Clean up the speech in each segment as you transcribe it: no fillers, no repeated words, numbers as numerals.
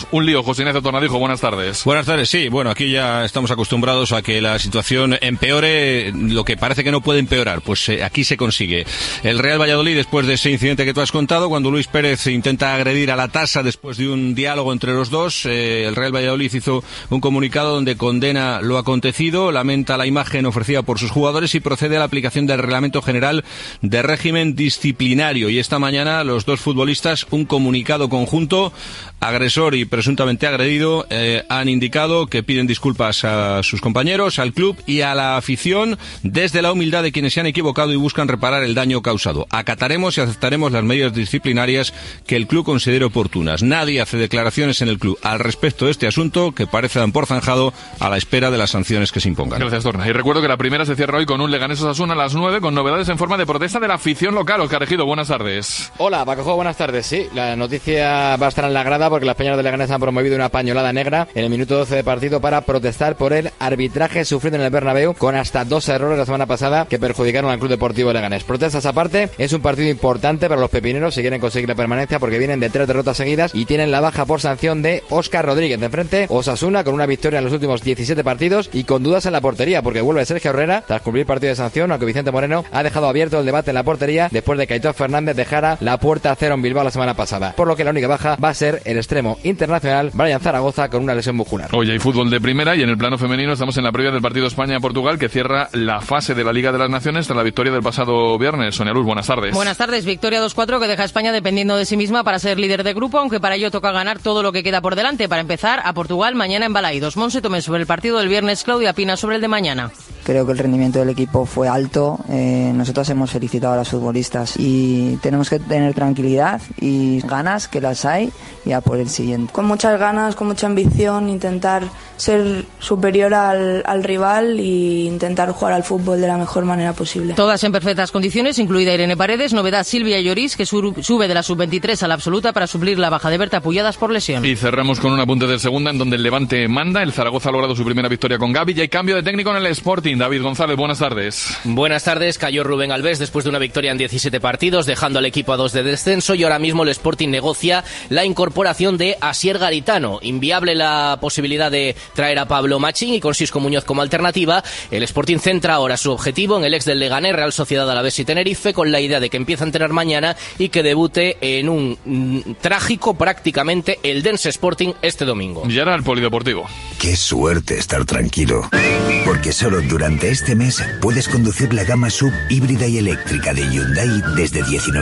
un lío. José Ignacio Tornadijo, buenas tardes. Buenas tardes, sí. Bueno, aquí ya estamos acostumbrados a que la situación empeore, lo que parece que no puede empeorar, pues aquí se consigue. El Real Valladolid, después de ese incidente que tú has contado, cuando Luis Pérez intenta agredir a la Tasa después de un diálogo entre los dos, el Real Valladolid hizo un comunicado donde condena lo acontecido, lamenta la imagen ofrecida por sus jugadores y procede a la aplicación del Reglamento General de Régimen Disciplinario. Y esta mañana los dos futbolistas, un comunicado conjunto, agresor y presuntamente agredido, han indicado que piden disculpas a sus compañeros, al club y a la afición desde la humildad de quienes se han equivocado y buscan reparar el daño causado. Acataremos y aceptaremos las medidas disciplinarias que el club considere oportunas. Nadie hace declaraciones en el club al respecto de este asunto, que parece dan por zanjado a la espera de las sanciones que se impongan. Gracias, Torna. Y recuerdo que la primera se cierra hoy con un Leganés Osasuna a las 9, con novedades en forma de protesta de la afición local. Óscar Ejido, buenas tardes. Hola, Paco, buenas tardes. Sí, la noticia va a estar en la grada porque las peñas de Leganés han promovido una pañolada negra en el minuto 12 de partido para protestar por el arbitraje sufrido en el Bernabéu, con hasta 2 errores la semana pasada que perjudicaron al Club Deportivo Leganés. Protestas aparte, es un partido importante para los pepineros si quieren conseguir la permanencia, porque vienen de 3 derrotas seguidas y tienen la baja por sanción de Óscar Rodríguez. De enfrente, Osasuna con una victoria en los últimos 17 partidos y con dudas en la portería, porque vuelve Sergio Herrera tras cumplir partido de sanción, aunque Vicente Moreno ha dejado abierto el debate en la portería después de que Aitor Fernández dejara la puerta a cero en Bilbao la semana pasada. Por lo que la única baja va a ser el extremo internacional Brian Zaragoza, con una lesión muscular. Hoy hay fútbol de primera y en el plano femenino estamos en la previa del partido España-Portugal, que cierra la fase de la Liga de las Naciones tras la victoria del pasado viernes. Sonia Luz, buenas tardes. Buenas tardes. Victoria 2-4 que deja a España dependiendo de sí misma para ser líder de grupo, aunque para ello toca ganar todo lo que queda por delante. Para empezar, a Portugal mañana en Balaídos. Monse Tomé sobre el partido del viernes, Claudia Pina sobre el de mañana. Creo que el rendimiento del equipo fue alto. Nosotros hemos felicitado a los futbolistas y tenemos que tener tranquilidad y ganas, que las hay, y a por el siguiente. Con muchas ganas, con mucha ambición, intentar ser superior al rival e intentar jugar al fútbol de la mejor manera posible. Todas en perfectas condiciones, incluida Irene Paredes. Novedad, Silvia Lloris, que sube de la sub-23 a la absoluta para suplir la baja de Berta Pulladas por lesión. Y cerramos con un apunte de segunda, en donde el Levante manda. El Zaragoza ha logrado su primera victoria con Gavi y hay cambio de técnico en el Sporting. David González, buenas tardes. Buenas tardes. Cayó Rubén Alves después de una victoria en 17 partidos, dejando al equipo a 2 de descenso, y ahora mismo el Sporting negocia la incorporación de Asier Garitano. Inviable la posibilidad de traer a Pablo Machín y con Sisco Muñoz como alternativa. El Sporting centra ahora su objetivo en el ex del Leganés, Real Sociedad Alavés y Tenerife, con la idea de que empiece a entrenar mañana y que debute en un trágico prácticamente el Dense Sporting este domingo. Y ahora el polideportivo. Qué suerte estar tranquilo, porque solo durante este mes puedes conducir la gama sub híbrida y eléctrica de Hyundai desde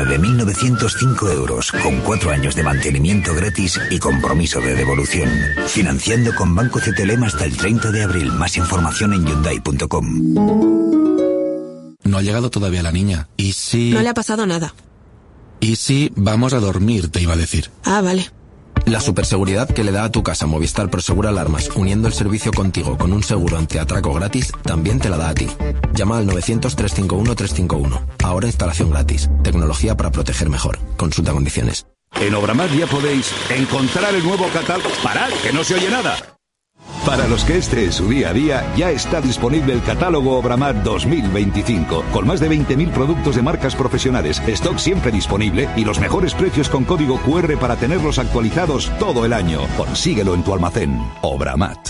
19.905 euros, con 4 años de mantenimiento gratis y compromiso de devolución. Financiando con Banco CTLM hasta el 30 de abril. Más información en Hyundai.com. No ha llegado todavía la niña. ¿Y si...? No le ha pasado nada. ¿Y si vamos a dormir, te iba a decir? Ah, vale. La superseguridad que le da a tu casa Movistar Prosegur Alarmas, uniendo el servicio contigo con un seguro antiatraco gratis, también te la da a ti. Llama al 900-351-351. Ahora instalación gratis. Tecnología para proteger mejor. Consulta condiciones. En Obramat ya podéis encontrar el nuevo catálogo. ¡Parad, que no se oye nada! Para los que este es su día a día, ya está disponible el catálogo Obramat 2025, con más de 20.000 productos de marcas profesionales, stock siempre disponible y los mejores precios con código QR para tenerlos actualizados todo el año. Consíguelo en tu almacén. Obramat.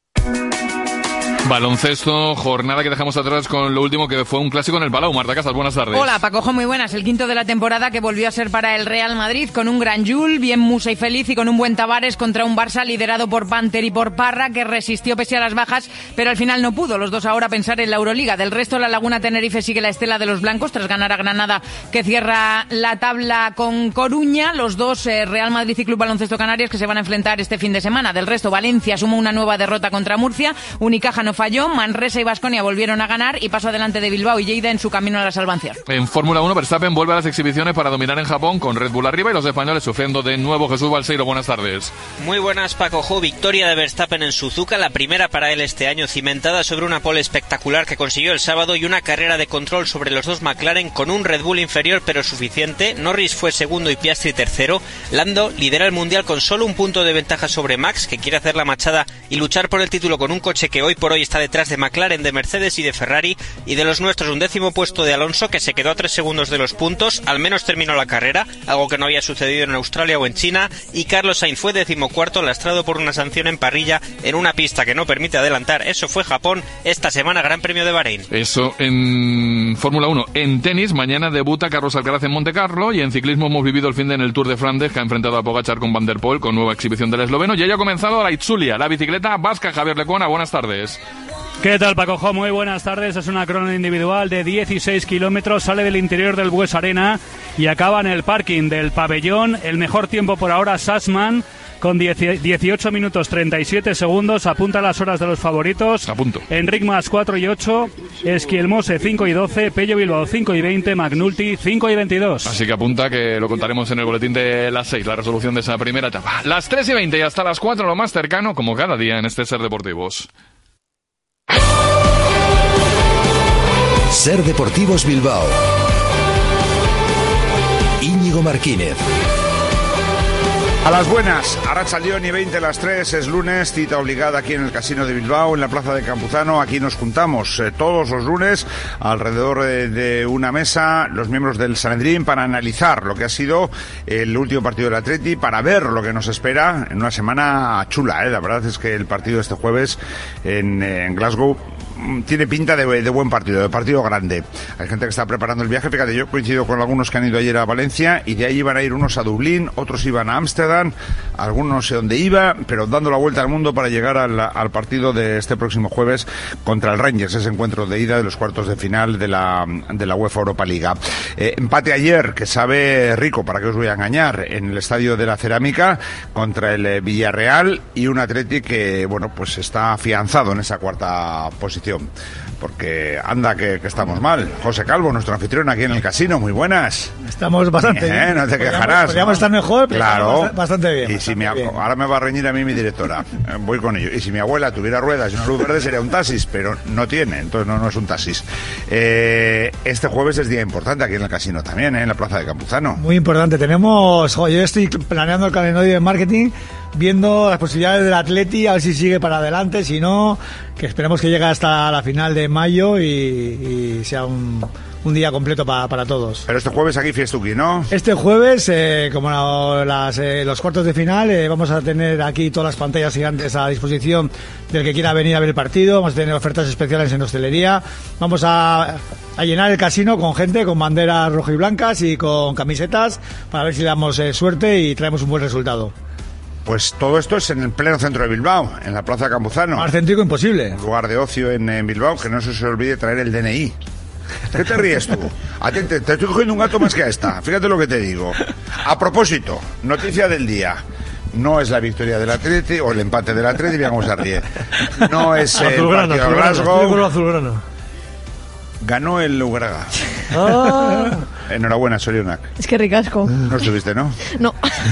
Baloncesto, jornada que dejamos atrás con lo último, que fue un clásico en el Palau. Marta Casas, buenas tardes. Hola, Pacojo, muy buenas. El quinto de la temporada que volvió a ser para el Real Madrid, con un gran Jul, bien Musa y feliz, y con un buen Tavares contra un Barça liderado por Panter y por Parra, que resistió pese a las bajas, pero al final no pudo. Los dos ahora pensar en la Euroliga. Del resto, la Laguna Tenerife sigue la estela de los blancos tras ganar a Granada, que cierra la tabla con Coruña. Los dos, Real Madrid y Club Baloncesto Canarias, que se van a enfrentar este fin de semana. Del resto, Valencia sumó una nueva derrota contra Murcia, Unicaja no falló, Manresa y Baskonia volvieron a ganar y paso adelante de Bilbao y Lleida en su camino a la salvación. En Fórmula 1, Verstappen vuelve a las exhibiciones para dominar en Japón con Red Bull arriba y los españoles sufriendo de nuevo. Jesús Balseiro, buenas tardes. Muy buenas, Paco. Victoria de Verstappen en Suzuka, la primera para él este año, cimentada sobre una pole espectacular que consiguió el sábado y una carrera de control sobre los dos McLaren con un Red Bull inferior pero suficiente. Norris fue segundo y Piastri tercero. Lando lidera el mundial con solo un punto de ventaja sobre Max, que quiere hacer la machada y luchar por el título con un coche que hoy por hoy está detrás de McLaren, de Mercedes y de Ferrari, y de los nuestros un 10º puesto de Alonso, que se quedó a 3 segundos de los puntos, al menos terminó la carrera, algo que no había sucedido en Australia o en China, y Carlos Sainz fue 14º, lastrado por una sanción en parrilla en una pista que no permite adelantar. Eso fue Japón, esta semana Gran Premio de Bahrein. Eso en Fórmula 1. En tenis, mañana debuta Carlos Alcaraz en Montecarlo, y en ciclismo hemos vivido el fin de en el Tour de Flandes, que ha enfrentado a Pogačar con Van der Poel, con nueva exhibición del esloveno, y ya ha comenzado la Itzulia, la bicicleta vasca. Javier Lecuona, buenas tardes. ¿Qué tal, Paco Jo? Muy buenas tardes. Es una crono individual de 16 kilómetros, sale del interior del Bues Arena y acaba en el parking del pabellón. El mejor tiempo por ahora, Sassman, con 18 minutos 37 segundos, apunta las horas de los favoritos. Apunto. Enric Mas 4 y 8, Esquielmose 5 y 12, Pello Bilbao 5 y 20, McNulty 5 y 22. Así que apunta, que lo contaremos en el boletín de las 6, la resolución de esa primera etapa. Las 3 y 20 y hasta las 4 lo más cercano, como cada día en este Ser Deportivos. Ser Deportivos Bilbao. Íñigo Martínez. A las buenas, Arratsaldeon y 20 las 3, es lunes, cita obligada aquí en el Casino de Bilbao, en la Plaza de Campuzano. Aquí nos juntamos todos los lunes alrededor de una mesa, los miembros del Sanedrín, para analizar lo que ha sido el último partido del Atleti, para ver lo que nos espera en una semana chula. La verdad es que el partido de este jueves en Glasgow tiene pinta de buen partido, de partido grande. Hay gente que está preparando el viaje. Fíjate, yo coincido con algunos que han ido ayer a Valencia, y de ahí iban a ir unos a Dublín, otros iban a Ámsterdam, algunos no sé dónde iba, pero dando la vuelta al mundo para llegar al partido de este próximo jueves contra el Rangers, ese encuentro de ida de los cuartos de final de la UEFA Europa Liga. Empate ayer, que sabe rico, para qué os voy a engañar, en el Estadio de la Cerámica contra el Villarreal, y un Atleti que, bueno, pues está afianzado en esa cuarta posición. Porque anda que estamos mal. José Calvo, nuestro anfitrión aquí en el casino, muy buenas. Estamos bastante bien. No te quejarás. Podríamos estar mejor, pero claro, bastante bien. Y si ahora me va a reñir a mí mi directora. Voy con ello. Y si mi abuela tuviera ruedas y una luz verde sería un taxis, pero no tiene, entonces no es un taxis. Este jueves es día importante aquí en el casino también, en la Plaza de Campuzano. Muy importante. Yo estoy planeando el calendario de marketing, viendo las posibilidades del Atleti, a ver si sigue para adelante, si no, que esperemos que llegue hasta la final de mayo y sea un día completo para todos. Pero este jueves aquí fiestuki, ¿no? Este jueves, como los cuartos de final, vamos a tener aquí todas las pantallas gigantes a disposición del que quiera venir a ver el partido. Vamos a tener ofertas especiales en hostelería. Vamos a llenar el casino con gente, con banderas rojo y blancas y con camisetas, para ver si damos suerte y traemos un buen resultado. Pues todo esto es en el pleno centro de Bilbao, en la Plaza Campuzano. Más céntrico imposible. Un lugar de ocio en Bilbao, que no se olvide traer el DNI. ¿Qué te ríes tú? Te estoy cogiendo un gato más que a esta. Fíjate lo que te digo. A propósito, noticia del día. No es la victoria del Atleti o el empate del Atleti, mira cómo se ríe. No es el partido de Glasgow. Azulgrana. Ganó el Ugraga. Ah. Enhorabuena, Sorionak. Es que ricasco. No estuviste, ¿no? No.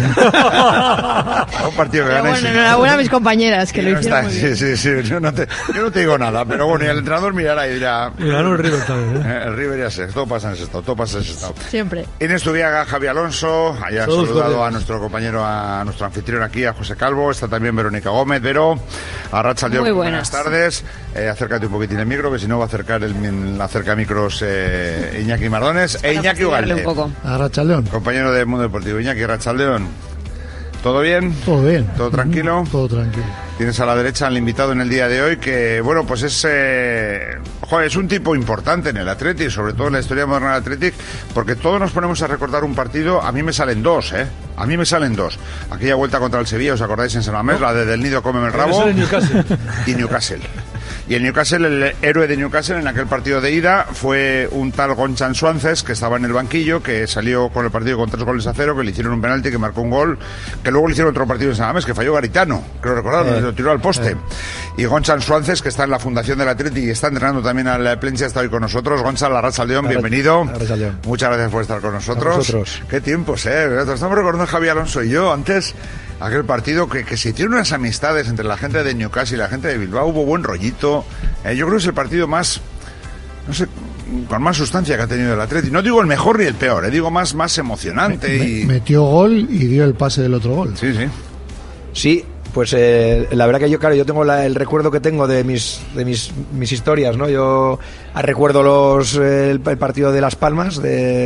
Un partido que ganéis. Bueno, enhorabuena a mis compañeras, que lo hicieron muy bien. Sí. Yo no te digo nada, pero bueno, y el entrenador mirará y dirá... Y ganó el River también, El River ya sé, todo pasa en ese estado, Siempre. Inés Tubiaga, Javi Alonso, haya saludado a nuestro compañero, a nuestro anfitrión aquí, a José Calvo, está también Verónica Gómez. Vero, Arratsaldeon, muy buenas tardes. Acércate un poquitín el micro, que si no va a acercar el acercamicros Iñaki Mardones. Iñaki Ugalde, Arratsaldeon, compañero del Mundo Deportivo. Iñaki, Arratsaldeon. ¿Todo bien? Todo bien. ¿Todo tranquilo? Todo tranquilo. Tienes a la derecha al invitado en el día de hoy, que, bueno, pues es un tipo importante en el Athletic, sobre todo en la historia moderna del Athletic, porque todos nos ponemos a recordar un partido. A mí me salen dos, A mí me salen dos. Aquella vuelta contra el Sevilla, ¿os acordáis, en San Mamés? La de Del Nido, cómeme el rabo. Y Newcastle. Y el Newcastle, el héroe de Newcastle en aquel partido de ida fue un tal Gonchan Suances, que estaba en el banquillo, que salió con el partido con 3-0, que le hicieron un penalti, que marcó un gol, que luego le hicieron otro partido en San Mamés, que falló Garitano, creo recordar, lo tiró al poste. Y Gonchan Suances, que está en la fundación del Athletic y está entrenando también al Plencia, está hoy con nosotros. Gonzalo Arratsaldeon, bienvenido. Muchas gracias por estar con nosotros. Qué tiempos, estamos recordando Javi Alonso y yo antes. Aquel partido que se hicieron unas amistades entre la gente de Newcastle y la gente de Bilbao, hubo buen rollito. Yo creo que es el partido más, no sé, con más sustancia que ha tenido el Atleti. No digo el mejor ni el peor, digo más emocionante. Metió gol y dio el pase del otro gol. Sí. Sí, Pues la verdad que yo tengo el recuerdo que tengo de mis historias, ¿no? Yo recuerdo el partido de Las Palmas,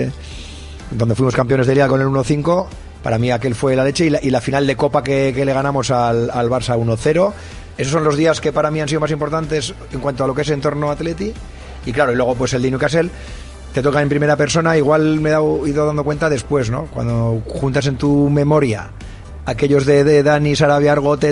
donde fuimos campeones de Liga con el 1-5. Para mí aquel fue la leche, y la final de Copa que le ganamos al Barça 1-0. Esos son los días que para mí han sido más importantes en cuanto a lo que es entorno Atleti. Y claro, y luego pues el de Newcastle te toca en primera persona. Igual me he ido dando cuenta después, ¿no? Cuando juntas en tu memoria aquellos de Dani, Sarabia, Argote,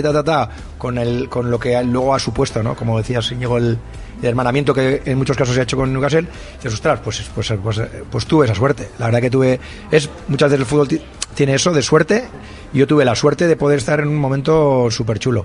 con lo que luego ha supuesto, ¿no? Como decías, Íñigo, el hermanamiento que en muchos casos se ha hecho con Newcastle. Dices, ostras, pues tuve esa suerte. La verdad que muchas veces el fútbol tiene eso de suerte, y yo tuve la suerte de poder estar en un momento súper chulo.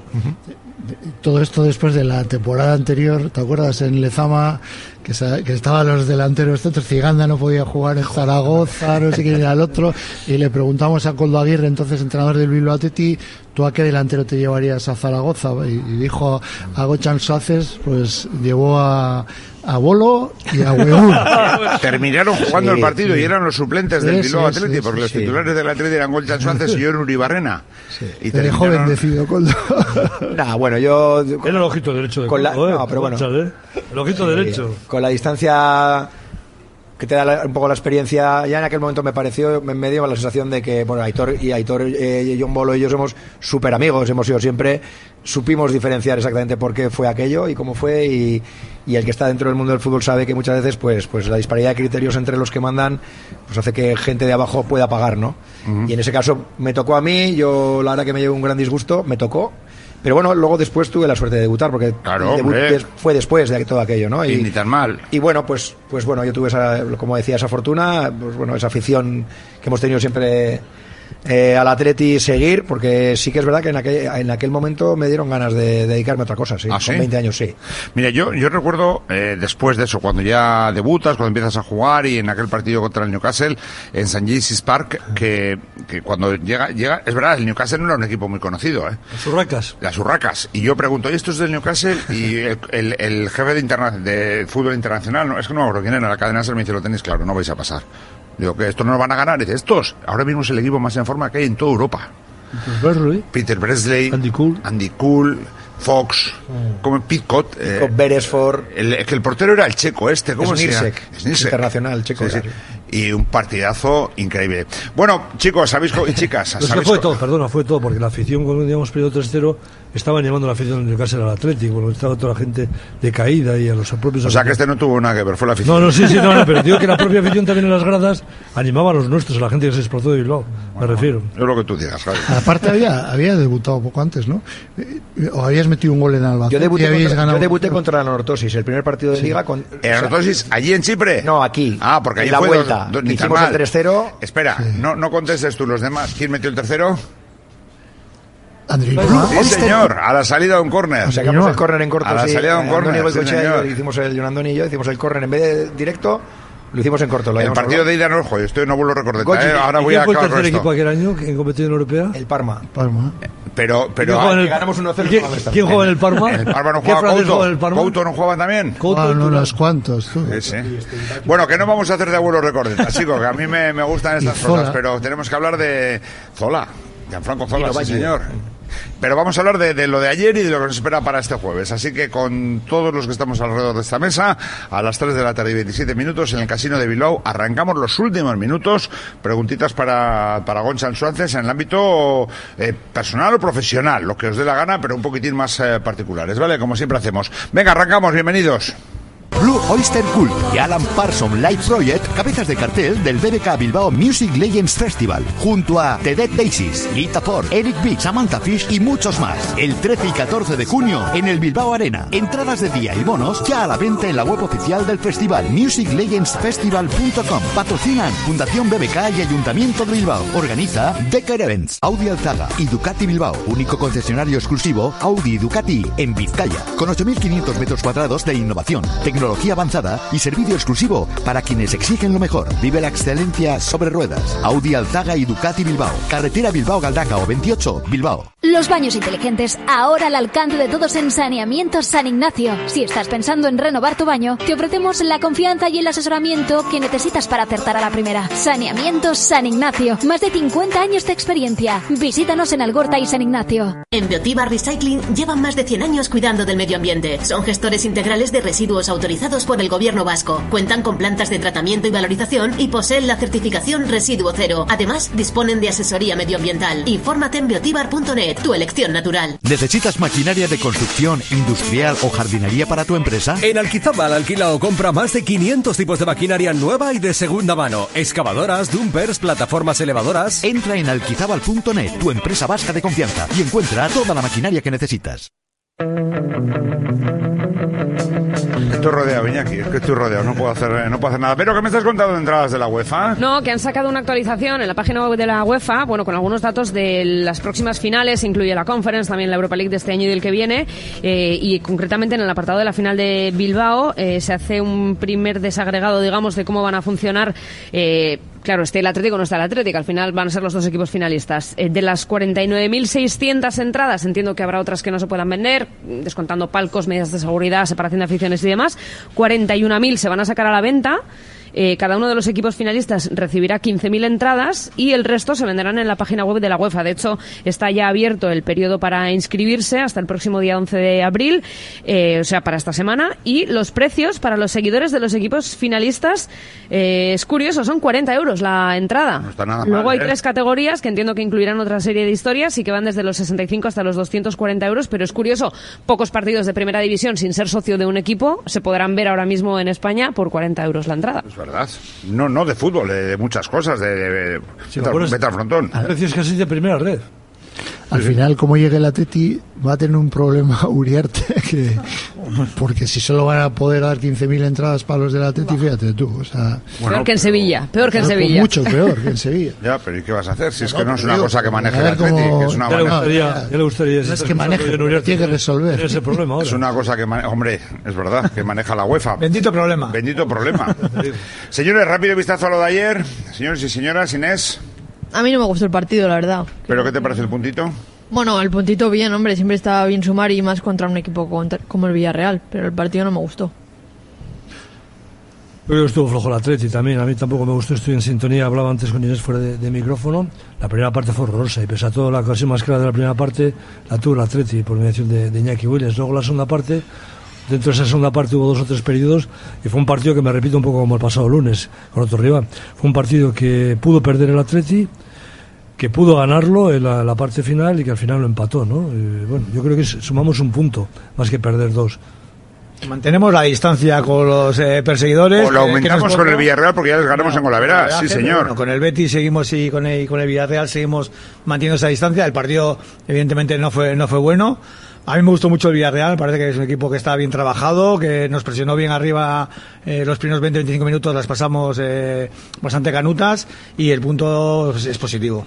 Todo esto después de la temporada anterior, ¿te acuerdas? En Lezama, que estaban los delanteros, Ciganda no podía jugar en Zaragoza, no sé quién era el otro, y le preguntamos a Koldo Aguirre, entonces entrenador del Bilbao Athletic, ¿tú a qué delantero te llevarías a Zaragoza? Y dijo a Gochan Suárez, pues llevó a Bolo y a Hueún. Terminaron jugando el partido y eran los suplentes del Bilbao Athletic, porque los titulares del Athletic eran Gochan Suárez y yo en Uribarrena. Y de joven decidido Koldo. Bueno, yo... Era el ojito derecho de Koldo, No, pero bueno. El ojito derecho. Con la distancia que te da un poco la experiencia, ya en aquel momento me dio la sensación de que, bueno, Aitor y John Bolo y yo somos súper amigos, hemos sido siempre, supimos diferenciar exactamente por qué fue aquello y cómo fue, y el que está dentro del mundo del fútbol sabe que muchas veces pues la disparidad de criterios entre los que mandan pues hace que gente de abajo pueda pagar, ¿no? Uh-huh. Y en ese caso me tocó a mí, yo la verdad que me llevo un gran disgusto, me tocó. Pero bueno, luego después tuve la suerte de debutar, porque claro, el debut fue después de todo aquello, ¿no? Y ni tan mal. Y bueno, pues bueno, yo tuve como decía, esa fortuna, pues bueno, esa afición que hemos tenido siempre al Atleti seguir, porque sí que es verdad que en aquel momento me dieron ganas de dedicarme a otra cosa, sí. ¿Ah, con 20 años, sí. Mira, yo recuerdo después de eso, cuando ya debutas, cuando empiezas a jugar, y en aquel partido contra el Newcastle en St. James's Park, que cuando llega, es verdad, el Newcastle no era un equipo muy conocido, Las Urracas. Y yo pregunto, ¿y esto es del Newcastle? Y el jefe de fútbol internacional, no, es que no me acuerdo quién era, la cadena se me dice, lo tenéis claro, no vais a pasar. Digo, que estos no lo van a ganar. Dice, estos ahora mismo es el equipo más en forma que hay en toda Europa. Peter Beardsley, Andy Cole, Fox, como Pitcott, Beresford, que el portero era el checo ¿cómo se llama? Snirsek, internacional checo. Sí. Y un partidazo increíble. Bueno, chicos, y chicas, fue todo, porque la afición, cuando habíamos perdido 3-0, estaban llamando a la afición del Newcastle al Atlético, porque estaba toda la gente decaída y a los propios... O sea, que este no tuvo nada que ver, fue la afición. No, pero digo que la propia afición también en las gradas animaba a los nuestros, a la gente que se desplazó de Bilbao, me refiero. Es lo que tú digas, Javi. Aparte había debutado poco antes, ¿no? ¿O habías metido un gol en Albacete? Yo debuté contra la Nortosis, el primer partido de Liga. ¿En la Nortosis, allí en Chipre? No, aquí. Ah, porque allí en la fue vuelta. Hicimos el 3-0. Espera, no contestes tú los demás. ¿Quién metió el tercero? Andrés. Sí, señor, a la salida de un córner. Sacamos el córner en corto. A la salida de un córner, sí, señor. Hicimos Andoni y yo hicimos el córner en vez de directo. Lo hicimos en corto. El partido de ida no, joder, esto no vuelvo a recordar. Ahora voy a acabar. ¿Quién fue el tercer equipo aquel año en competición europea? El Parma. Pero ganamos 1-0. ¿Quién juega en el Parma? El Parma no jugaba. ¿Couto no jugaba también? No, unos cuantos. Sí. Bueno, que no vamos a hacer de abuelo recordetas, chicos, que a mí me gustan estas cosas, pero tenemos que hablar de Zola, Gianfranco Zola, sí señor. Pero vamos a hablar de lo de ayer y de lo que nos espera para este jueves. Así que con todos los que estamos alrededor de esta mesa, a las 3 de la tarde y 27 minutos en el Casino de Bilbao, arrancamos los últimos minutos. Preguntitas para Gonzalo Suárez en el ámbito personal o profesional, lo que os dé la gana, pero un poquitín más particulares, ¿vale? Como siempre hacemos. Venga, arrancamos, bienvenidos. Blue Oyster Cult y Alan Parsons Live Project, cabezas de cartel del BBK Bilbao Music Legends Festival, junto a The Dead Daisies, Lita Ford, Eric B, Samantha Fish y muchos más. El 13 y 14 de junio en el Bilbao Arena. Entradas de día y bonos ya a la venta en la web oficial del festival, musiclegendsfestival.com. Patrocinan Fundación BBK y Ayuntamiento de Bilbao. Organiza Decker Events, Audi Alzaga y Ducati Bilbao, único concesionario exclusivo Audi y Ducati en Vizcaya, con 8.500 metros cuadrados de innovación, tecnología tecnología avanzada y servicio exclusivo para quienes exigen lo mejor. Vive la excelencia sobre ruedas. Audi Alzaga y Ducati Bilbao. Carretera Bilbao-Galdacao 28, Bilbao. Los baños inteligentes, ahora al alcance de todos en Saneamientos San Ignacio. Si estás pensando en renovar tu baño, te ofrecemos la confianza y el asesoramiento que necesitas para acertar a la primera. Saneamientos San Ignacio, más de 50 años de experiencia. Visítanos en Algorta y San Ignacio. En Biotiba Recycling llevan más de 100 años cuidando del medio ambiente. Son gestores integrales de residuos autorizados por el Gobierno vasco. Cuentan con plantas de tratamiento y valorización y poseen la certificación Residuo Cero. Además, disponen de asesoría medioambiental. Infórmate en biotibar.net, tu elección natural. ¿Necesitas maquinaria de construcción, industrial o jardinería para tu empresa? En Alquizabal alquila o compra más de 500 tipos de maquinaria nueva y de segunda mano. Excavadoras, dumpers, plataformas elevadoras. Entra en alquizabal.net, tu empresa vasca de confianza, y encuentra toda la maquinaria que necesitas. Estoy rodeado, Iñaki, es que estoy rodeado, no puedo hacer nada. Pero ¿qué me estás contando de entradas de la UEFA? No, que han sacado una actualización en la página web de la UEFA, bueno, con algunos datos de las próximas finales, incluye la Conference, también la Europa League de este año y del que viene, y concretamente en el apartado de la final de Bilbao se hace un primer desagregado, digamos, de cómo van a funcionar. Claro, esté el Atlético o no está el Atlético, al final van a ser los dos equipos finalistas. De las 49.600 entradas, entiendo que habrá otras que no se puedan vender, descontando palcos, medidas de seguridad, separación de aficiones y demás. 41.000 se van a sacar a la venta. Cada uno de los equipos finalistas recibirá 15.000 entradas y el resto se venderán en la página web de la UEFA. De hecho, está ya abierto el periodo para inscribirse hasta el próximo día 11 de abril, o sea, para esta semana. Y los precios para los seguidores de los equipos finalistas, es curioso, son 40 euros la entrada. No está nada mal. Luego hay 3 categorías que entiendo que incluirán otra serie de historias y que van desde los 65 hasta los 240 euros, pero es curioso, pocos partidos de primera división sin ser socio de un equipo se podrán ver ahora mismo en España por 40 euros la entrada. ¿Verdad? No de fútbol, de muchas cosas, vete al frontón. Precios casi de primera red. Al final, como llegue el Atleti, va a tener un problema Uriarte, porque si solo van a poder dar 15.000 entradas para los del Atleti, fíjate tú. O sea, peor que en Sevilla, peor que en Sevilla. Mucho peor que en Sevilla. Ya, pero ¿y qué vas a hacer? Si es que no es una cosa que maneje el Atleti, que es una ya le gustaría no es que maneje, tiene que resolver. Ese problema ahora. Es una cosa que hombre, es verdad, que maneja la UEFA. Bendito problema. Señores, rápido vistazo a lo de ayer. Señores y señoras, Inés. A mí no me gustó el partido, la verdad. ¿Pero qué te parece el puntito? Bueno, el puntito bien, hombre, siempre está bien sumar y más contra un equipo como el Villarreal, pero el partido no me gustó. Pero estuvo flojo el Atleti también, a mí tampoco me gustó, estoy en sintonía, hablaba antes con Inés fuera de micrófono. La primera parte fue horrorosa y pese a todo la ocasión más clara de la primera parte la tuvo el Atleti por mediación de Iñaki Williams. Luego la segunda parte, dentro de esa segunda parte hubo 2 o 3 periodos y fue un partido que me repito un poco como el pasado lunes con otro rival. Fue un partido que pudo perder el Atleti, que pudo ganarlo en la parte final y que al final lo empató, ¿no? Bueno, yo creo que sumamos un punto más que perder 2. Mantenemos la distancia con los perseguidores. O lo aumentamos con el Villarreal porque ya les ganamos en Golavera. Sí, señor. Bueno, con el Betis seguimos y con el Villarreal seguimos manteniendo esa distancia. El partido evidentemente no fue bueno. A mí me gustó mucho el Villarreal, parece que es un equipo que está bien trabajado, que nos presionó bien arriba los primeros 20-25 minutos, las pasamos bastante canutas y el punto es positivo.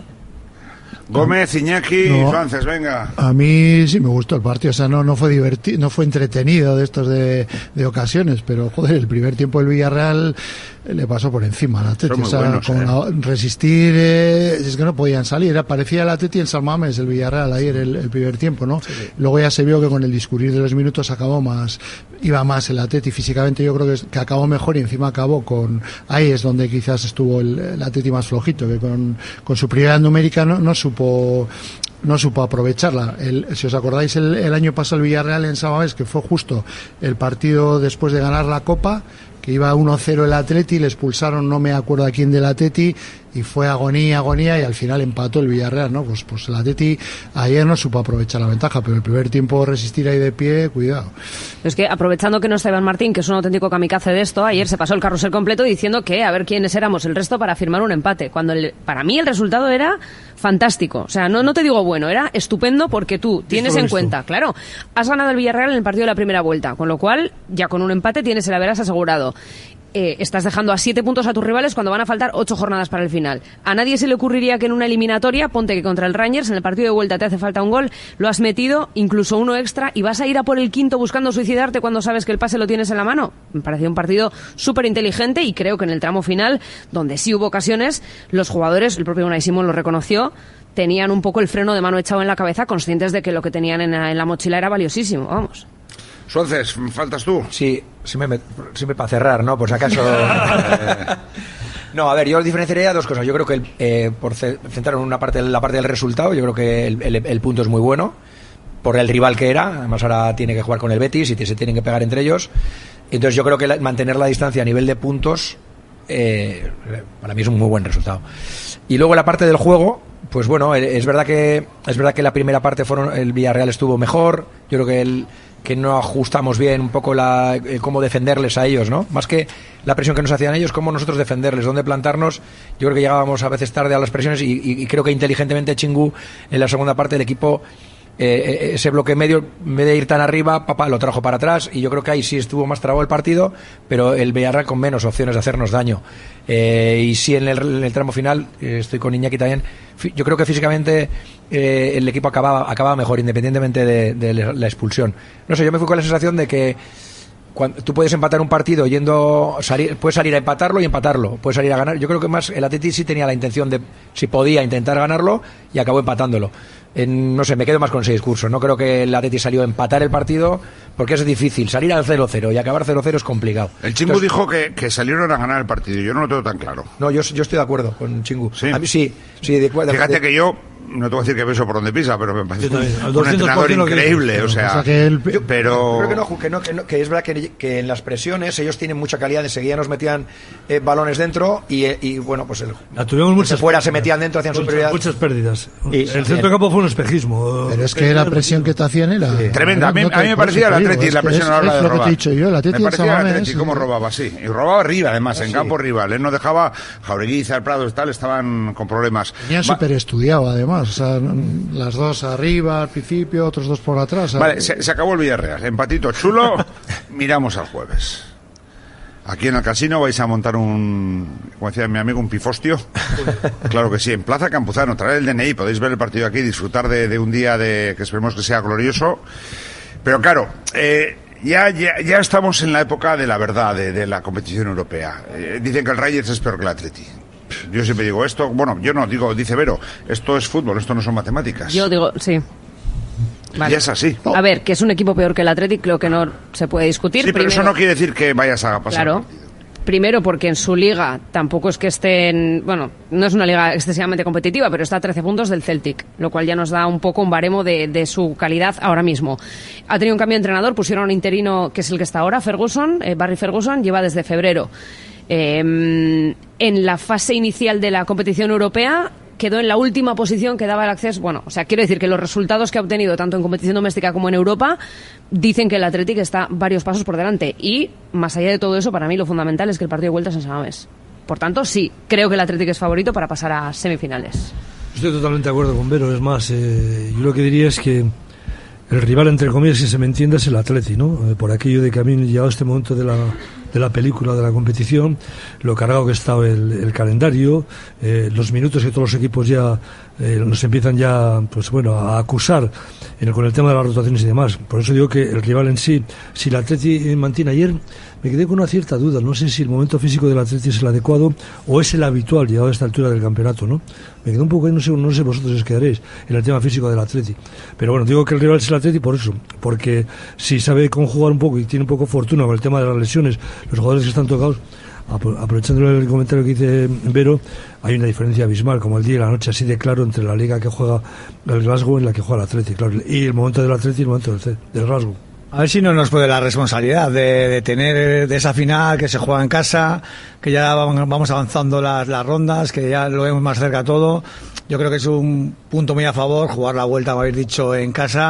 Gómez, Iñaki, Suárez, venga. A mí sí me gustó el partido, o sea, no fue divertido, no fue entretenido de estos de ocasiones, pero joder, el primer tiempo del Villarreal le pasó por encima al Atleti, o sea, buenos, resistir, es que no podían salir, parecía el Atleti en San Mamés, el Villarreal ayer el primer tiempo, ¿no? Sí. Luego ya se vio que con el discurrir de los minutos iba más el Atleti físicamente, yo creo que acabó mejor y encima acabó ahí es donde quizás estuvo el Atleti más flojito, que con su prioridad numérica no supo aprovecharla. Si os acordáis, el año pasado el Villarreal en San Mamés, que fue justo el partido después de ganar la Copa, que iba 1-0 el Atleti, le expulsaron, no me acuerdo a quién del Atleti, y fue agonía y al final empató el Villarreal, ¿no? Pues el Atleti ayer no supo aprovechar la ventaja, pero el primer tiempo resistir ahí de pie, cuidado. Es que aprovechando que no está Iván Martín, que es un auténtico kamikaze de esto, ayer se pasó el carrusel completo diciendo que a ver quiénes éramos el resto para firmar un empate, cuando para mí el resultado era fantástico, o sea, no te digo bueno, era estupendo porque tú tienes en cuenta, claro, has ganado el Villarreal en el partido de la primera vuelta, con lo cual ya con un empate tienes el haberás asegurado. estás dejando a 7 puntos a tus rivales cuando van a faltar 8 jornadas para el final. A nadie se le ocurriría que en una eliminatoria, ponte que contra el Rangers, en el partido de vuelta te hace falta un gol, lo has metido, incluso uno extra, y vas a ir a por el quinto buscando suicidarte cuando sabes que el pase lo tienes en la mano. Me pareció un partido súper inteligente y creo que en el tramo final, donde sí hubo ocasiones, los jugadores, el propio Unai Simón lo reconoció, tenían un poco el freno de mano echado en la cabeza, conscientes de que lo que tenían en la mochila era valiosísimo, vamos. Suárez, ¿faltas tú? Sí, siempre para cerrar, ¿no? Por si acaso... No, a ver, yo diferenciaría dos cosas. Yo creo que por centrar en la parte del resultado, yo creo que el punto es muy bueno, por el rival que era. Además ahora tiene que jugar con el Betis y se tienen que pegar entre ellos. Entonces yo creo que mantener la distancia a nivel de puntos, para mí es un muy buen resultado. Y luego la parte del juego, pues bueno, es verdad que la primera parte el Villarreal estuvo mejor. Yo creo que no ajustamos bien un poco cómo defenderles a ellos, ¿no? Más que la presión que nos hacían ellos, cómo nosotros defenderles, dónde plantarnos. Yo creo que llegábamos a veces tarde a las presiones y creo que inteligentemente Chingu en la segunda parte del equipo, ese bloque medio, en vez de ir tan arriba, lo trajo para atrás, y yo creo que ahí sí estuvo más trabado el partido, pero el Villarreal con menos opciones de hacernos daño. Y sí, en el tramo final, estoy con Iñaki también, yo creo que físicamente el equipo acababa mejor, independientemente de la expulsión. No sé, yo me fui con la sensación de que cuando tú puedes empatar un partido puedes salir a empatarlo y empatarlo, puedes salir a ganar. Yo creo que más el Atleti sí tenía la intención de, si podía, intentar ganarlo, y acabó empatándolo. No sé, me quedo más con ese discurso. No creo que el Atleti salió a empatar el partido, porque es difícil. Salir al 0-0 y acabar 0-0 es complicado. El Chingu dijo que salieron a ganar el partido. Yo no lo tengo tan claro. No, yo estoy de acuerdo con Chingu. ¿Sí? A mí sí. Fíjate que yo no te voy a decir que beso por donde pisa, pero me parece un entrenador increíble. O sea, pero creo que es verdad que en las presiones ellos tienen mucha calidad. Enseguida nos metían balones dentro y bueno, pues tuvimos muchas fuera se metían dentro, hacían superioridad. Muchas pérdidas. El centro de campo fue un espejismo. Pero es que la presión que te hacían era tremenda. A mí me parecía el Atleti la presión a la hora de robar. Es lo que te he dicho yo, el Atleti. Me parecía el Atleti cómo robaba, sí. Y robaba arriba, además, en campo rival. Él no dejaba, Jauregui, Prado y tal, estaban con problemas. Tenían súper estudiado, además. O sea, las dos arriba al principio, otros dos por atrás. Vale, se acabó el Villarreal. Empatito chulo. Miramos al jueves. Aquí en el casino vais a montar como decía mi amigo, un pifostio. Claro que sí, en Plaza Campuzano. Traer el DNI, podéis ver el partido aquí, disfrutar de un día que esperemos que sea glorioso. Pero claro, ya estamos en la época de la verdad, de la competición europea. Dicen que el Rangers es peor que el Atleti. Yo siempre digo esto, bueno, yo no digo, dice Vero, esto es fútbol, esto no son matemáticas. Yo digo, sí. Vale. Y es así. A ver, que es un equipo peor que el Athletic, creo que no se puede discutir. Sí, pero eso no quiere decir que vayas a pasar. Claro. Primero porque en su liga tampoco es que estén, bueno, no es una liga excesivamente competitiva, pero está a 13 puntos del Celtic, lo cual ya nos da un poco un baremo de su calidad ahora mismo. Ha tenido un cambio de entrenador, pusieron a un interino que es el que está ahora, Barry Ferguson, lleva desde febrero. En la fase inicial de la competición europea quedó en la última posición que daba el acceso. Bueno, o sea, quiero decir que los resultados que ha obtenido tanto en competición doméstica como en Europa dicen que el Athletic está varios pasos por delante. Y más allá de todo eso, para mí lo fundamental es que el partido de vuelta es en San Mamés. Por tanto, sí, creo que el Athletic es favorito para pasar a semifinales. Estoy totalmente de acuerdo con Vero. Es más, yo lo que diría es que el rival, entre comillas, si se me entiende, es el Atleti, ¿no? Por aquello de que a mí, llegado este momento de la película, de la competición, lo cargado que está el calendario, los minutos que todos los equipos ya nos empiezan ya, pues bueno, a acusar con el tema de las rotaciones y demás. Por eso digo que el rival en sí, si el Atleti mantiene, ayer me quedé con una cierta duda, no sé si el momento físico del Atleti es el adecuado o es el habitual llegado a esta altura del campeonato, ¿no? Me quedé un poco ahí, no sé vosotros os quedaréis en el tema físico del Atleti. Pero bueno, digo que el rival es el Atleti por eso, porque si sabe conjugar un poco y tiene un poco fortuna con el tema de las lesiones, los jugadores que están tocados, aprovechando el comentario que dice Vero, hay una diferencia abismal, como el día y la noche, así de claro, entre la liga que juega el Glasgow y la que juega el Atleti, claro, y el momento del Atleti y el momento del Glasgow. A ver si no nos puede la responsabilidad de tener de esa final que se juega en casa, que ya vamos avanzando las rondas, que ya lo vemos más cerca todo. Yo creo que es un punto muy a favor jugar la vuelta, como habéis dicho, en casa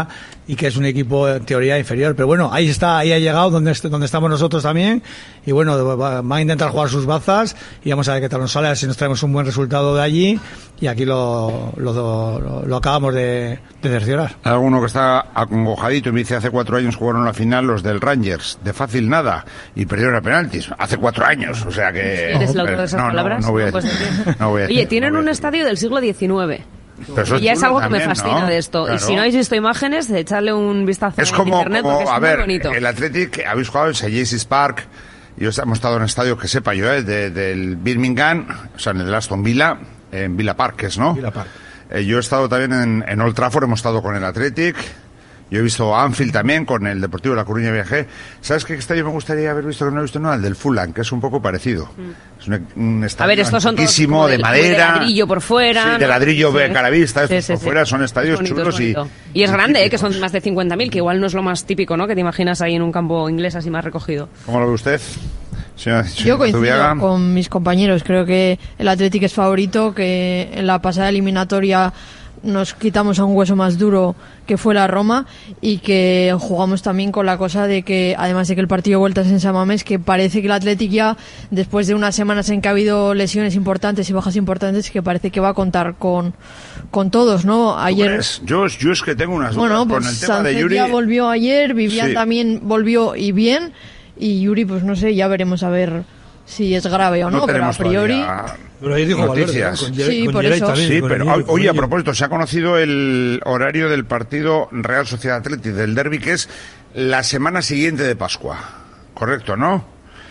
y que es un equipo en teoría inferior, pero bueno, ahí está, ahí ha llegado donde estamos nosotros también, y bueno, van a intentar jugar sus bazas y vamos a ver qué tal nos sale, a ver si nos traemos un buen resultado de allí, y aquí lo acabamos de cerciorar. Hay alguno que está acongojadito y me dice: hace 4 años jugaron la final los del Rangers, de fácil nada, y perdieron a penaltis, hace 4 años, o sea que... ¿Eres el autor de esas palabras? No voy a decir. Oye, tienen un estadio del siglo XIX. Pero y es algo que también, me fascina, ¿no?, de esto. Claro. Y si no habéis visto imágenes, de echarle un vistazo Es en como, internet, porque es a muy ver, bonito. el Athletic, habéis jugado en St. James's Park, hemos estado en estadios que sepa yo, del Birmingham, o sea, en el Aston Villa, en Villa Park, ¿no? Villa Park. Yo he estado también en Old Trafford, hemos estado con el Athletic. Yo he visto Anfield también, con el Deportivo de La Coruña viajé. ¿Sabes qué estadio me gustaría haber visto que no he visto nada? El del Fulham, que es un poco parecido. Es un estadio, a ver, estos son todos como de madera. De ladrillo por fuera. Sí, de ladrillo caravista. Sí, Estos por fuera son estadios bonito, chulos y es grande, que son más de 50.000, que igual no es lo más típico, ¿no?, que te imaginas ahí en un campo inglés así más recogido. ¿Cómo lo ve usted? Yo coincido con mis compañeros. Creo que el Athletic es favorito, que en la pasada eliminatoria nos quitamos a un hueso más duro que fue la Roma, y que jugamos también con la cosa de que, además de que el partido de vuelta es en San Mamés, que parece que el Athletic ya, después de unas semanas en que ha habido lesiones importantes y bajas importantes, que parece que va a contar con todos, ¿no? Ayer yo es que tengo unas dudas pues con el tema Sánchez de Yuri. ya volvió ayer, Vivian también volvió y bien, y Yuri, pues no sé, ya veremos a ver si es grave o no, pero a priori... Pero ahí dijo noticias. Valverde, ¿no? Sí, por eso. También, sí, con pero Yuri, oye, a propósito, se ha conocido el horario del partido Real Sociedad Athletic del derbi, que es la semana siguiente de Pascua. Correcto, ¿no?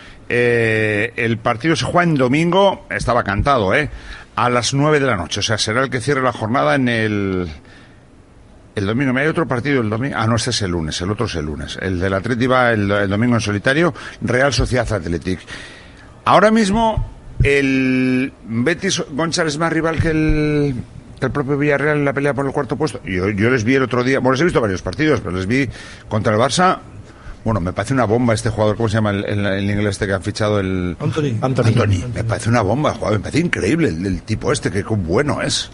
El partido se juega en domingo, estaba cantado, a las 9 de la noche. O sea, será el que cierre la jornada en el domingo. ¿Me hay otro partido el domingo? Ah, no, ese es el lunes, el otro es el lunes. El del Athletic va el domingo en solitario, Real Sociedad Athletic. Ahora mismo el Betis, González, es más rival que el propio Villarreal en la pelea por el cuarto puesto. Yo les vi el otro día, bueno, les he visto varios partidos, pero les vi contra el Barça. Bueno, me parece una bomba este jugador, ¿cómo se llama el inglés este que han fichado? Anthony. Me parece una bomba el jugador, me parece increíble el tipo este, que bueno es.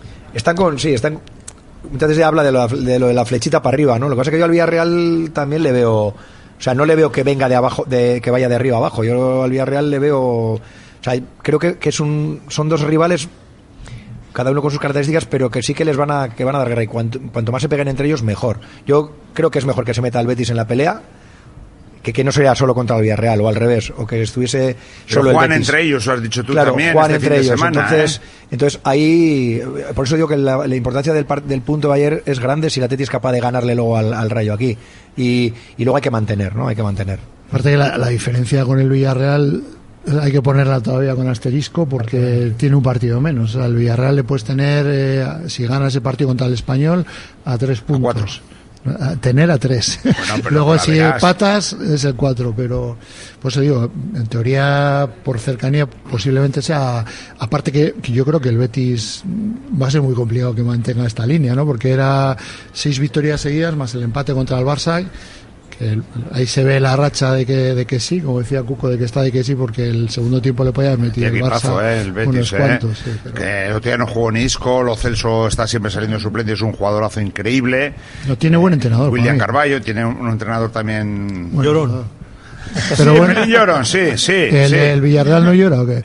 Muchas veces habla de lo de la flechita para arriba, ¿no? Lo que pasa es que yo al Villarreal también le veo, o sea, no le veo que venga de abajo, que vaya de arriba a abajo. Yo al Villarreal le veo, o sea, creo que son dos rivales, cada uno con sus características, pero que sí que les van a dar guerra, y cuanto más se peguen entre ellos, mejor. Yo creo que es mejor que se meta el Betis en la pelea, que no sería solo contra el Villarreal, o al revés, o que estuviese solo juegan el Betis. Entre ellos, lo has dicho tú, claro, también, juegan este entre fin de ellos. semana, Entonces ahí, por eso digo que la importancia del punto de ayer es grande si el Atleti es capaz de ganarle luego al Rayo aquí, y luego hay que mantener, ¿no? Hay que mantener. Aparte que la diferencia con el Villarreal hay que ponerla todavía con asterisco, porque tiene un partido menos. O sea, el Villarreal le puedes tener, si gana ese partido contra el Español, a 3 puntos. Tener a 3. Bueno, luego si empatas es el 4, pero pues digo, en teoría por cercanía posiblemente sea, aparte que yo creo que el Betis va a ser muy complicado que mantenga esta línea, ¿no? Porque era 6 victorias seguidas más el empate contra el Barça, que ahí se ve la racha de que sí, como decía Cuco, de que está de que sí, porque el segundo tiempo le podía haber metido el Barça el Betis, unos cuantos, sí, pero... que el otro día no jugó ni Isco, Lo Celso está siempre saliendo de suplente, es un jugadorazo increíble. No tiene buen entrenador. William Carballo tiene un entrenador también. Llorón. Pero bueno, Llorón, sí. ¿El Villarreal no llora o qué?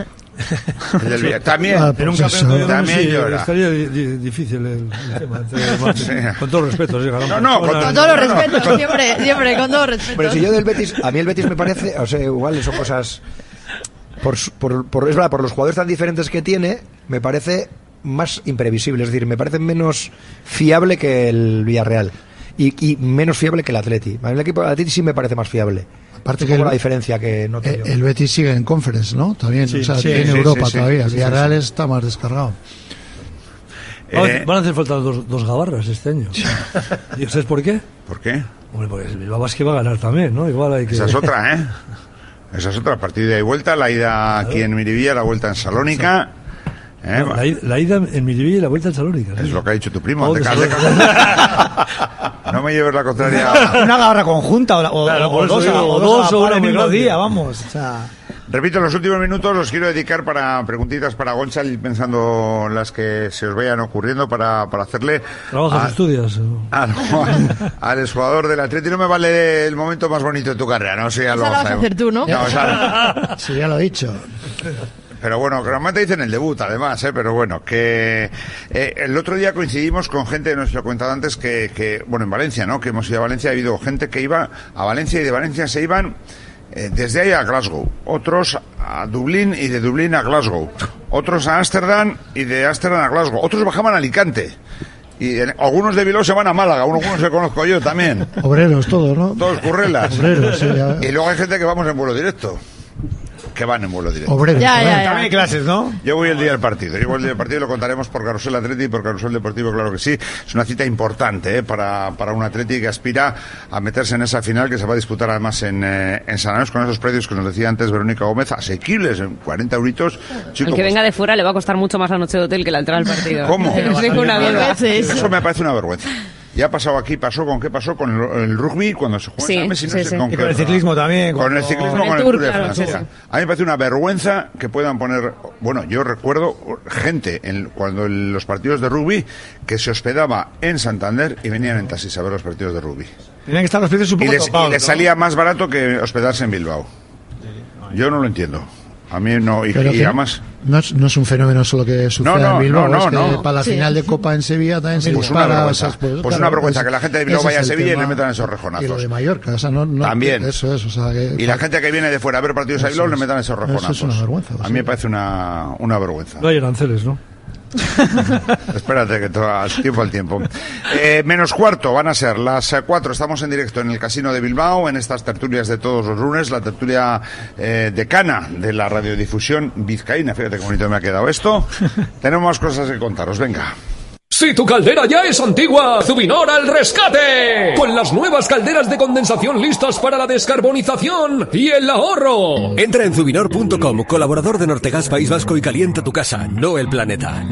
También, también llora. Estaría difícil el tema. Con todo respeto, con todos los respetos, siempre, con todo respeto. Pero si yo del Betis, a mí el Betis me parece, o sea, igual son cosas es verdad, por los jugadores tan diferentes que tiene, me parece más imprevisible, es decir, me parece menos fiable que el Villarreal y menos fiable que el Atleti. El equipo del Atleti sí me parece más fiable. Aparte que la diferencia que noto yo. El Betis sigue en Conference, ¿no? También, tiene Europa todavía. El Villarreal está más descargado. Van a hacer falta dos gabarras este año. ¿Y sabes por qué? ¿Por qué? Hombre, porque el Bilbao Basket va a ganar también, ¿no? Igual hay que... Esa es otra, Esa es otra, partida y vuelta, la ida aquí en Miribilla, la vuelta en Salónica. No, la ida en Miribilla y la vuelta en Salónica. Es lo que ha dicho tu primo. No me lleves la contraria. Una garra conjunta o claro, dos o una el mismo día, vamos. O sea... Repito, los últimos minutos los quiero dedicar para preguntitas para Gonzalo, y pensando las que se os vayan ocurriendo para hacerle... ¿Trabajas, estudias? Al exjugador del Atleti. No me vale el momento más bonito de tu carrera, ¿no? Sí, ya lo vas a hacer tú, ¿no? Sí, ya lo he dicho. Pero bueno, que normalmente dicen el debut, además, pero bueno, que el otro día coincidimos con gente, nos lo he contado antes, que bueno, en Valencia, ¿no? Que hemos ido a Valencia, ha habido gente que iba a Valencia y de Valencia se iban desde ahí a Glasgow, otros a Dublín y de Dublín a Glasgow, otros a Ámsterdam y de Ámsterdam a Glasgow, otros bajaban a Alicante. Y algunos de Bilbao se van a Málaga, algunos que conozco yo también. Obreros todos, ¿no? Todos currelas. Obreros, sí, y luego hay gente que vamos en vuelo directo. Que van en vuelo directo. Obreros. También hay clases, ¿no? Yo voy el día del partido. Yo voy el día del partido y lo contaremos por Carrusel Atleti y por Carrusel Deportivo, claro que sí. Es una cita importante para un Atleti que aspira a meterse en esa final que se va a disputar además en San Mamés con esos precios que nos decía antes Verónica Gómez, asequibles, en 40 euritos. Chico, el que venga de fuera le va a costar mucho más la noche de hotel que la entrada al partido. ¿Cómo? Ninguna duda. Eso me parece una vergüenza. Ya ha pasado aquí, ¿con qué pasó? Con el rugby, cuando se juega en Messi, no sé con qué. Con el ciclismo también. Con el ciclismo, con el Tour de Francia. Sí. A mí me parece una vergüenza que puedan poner... Bueno, yo recuerdo gente, cuando los partidos de rugby, que se hospedaba en Santander y venían en taxis a ver los partidos de rugby. Tenían que estar los precios un poco topados, y les salía más barato que hospedarse en Bilbao. Yo no lo entiendo. A mí no, y además... No es un fenómeno solo que sucede en Bilbao, para la final de Copa en Sevilla también se dispara. Pues una vergüenza que la gente de Bilbao vaya a Sevilla y le metan esos rejonazos. Y lo de Mallorca, también. Eso es, y la gente que viene de fuera a ver partidos a Bilbao le metan esos rejonazos. Eso es una vergüenza. A mí me parece una vergüenza. No hay aranceles, ¿no? Espérate que al tiempo. Menos cuarto van a ser las 4. Estamos en directo en el Casino de Bilbao, en estas tertulias de todos los lunes, la tertulia decana de la radiodifusión vizcaína. Fíjate qué bonito me ha quedado esto. Tenemos cosas que contaros, venga. Si tu caldera ya es antigua, Zubinor al rescate. Con las nuevas calderas de condensación listas para la descarbonización y el ahorro. Entra en Zubinor.com, colaborador de Nortegas País Vasco, y calienta tu casa, no el planeta.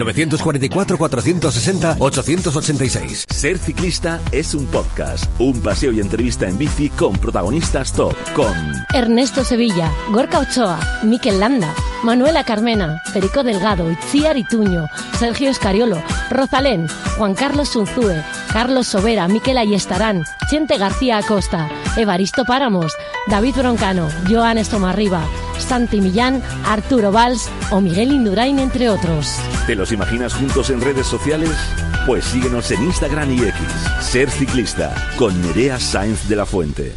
944-460-886. Ser ciclista es un podcast, un paseo y entrevista en bici con protagonistas top, con Ernesto Sevilla, Gorka Ochoa, Mikel Landa, Manuela Carmena, Perico Delgado, Itziar Ituño, Sergio Escariolo, Rosalén, Juan Carlos Unzúe, Carlos Sobera, Mikel Ayestarán, Chente García Acosta, Evaristo Páramos, David Broncano, Joan Estomarriba, Santi Millán, Arturo Valls o Miguel Indurain, entre otros. ¿Te los imaginas juntos en redes sociales? Pues síguenos en Instagram y X. Ser ciclista, con Nerea Sáenz de la Fuente.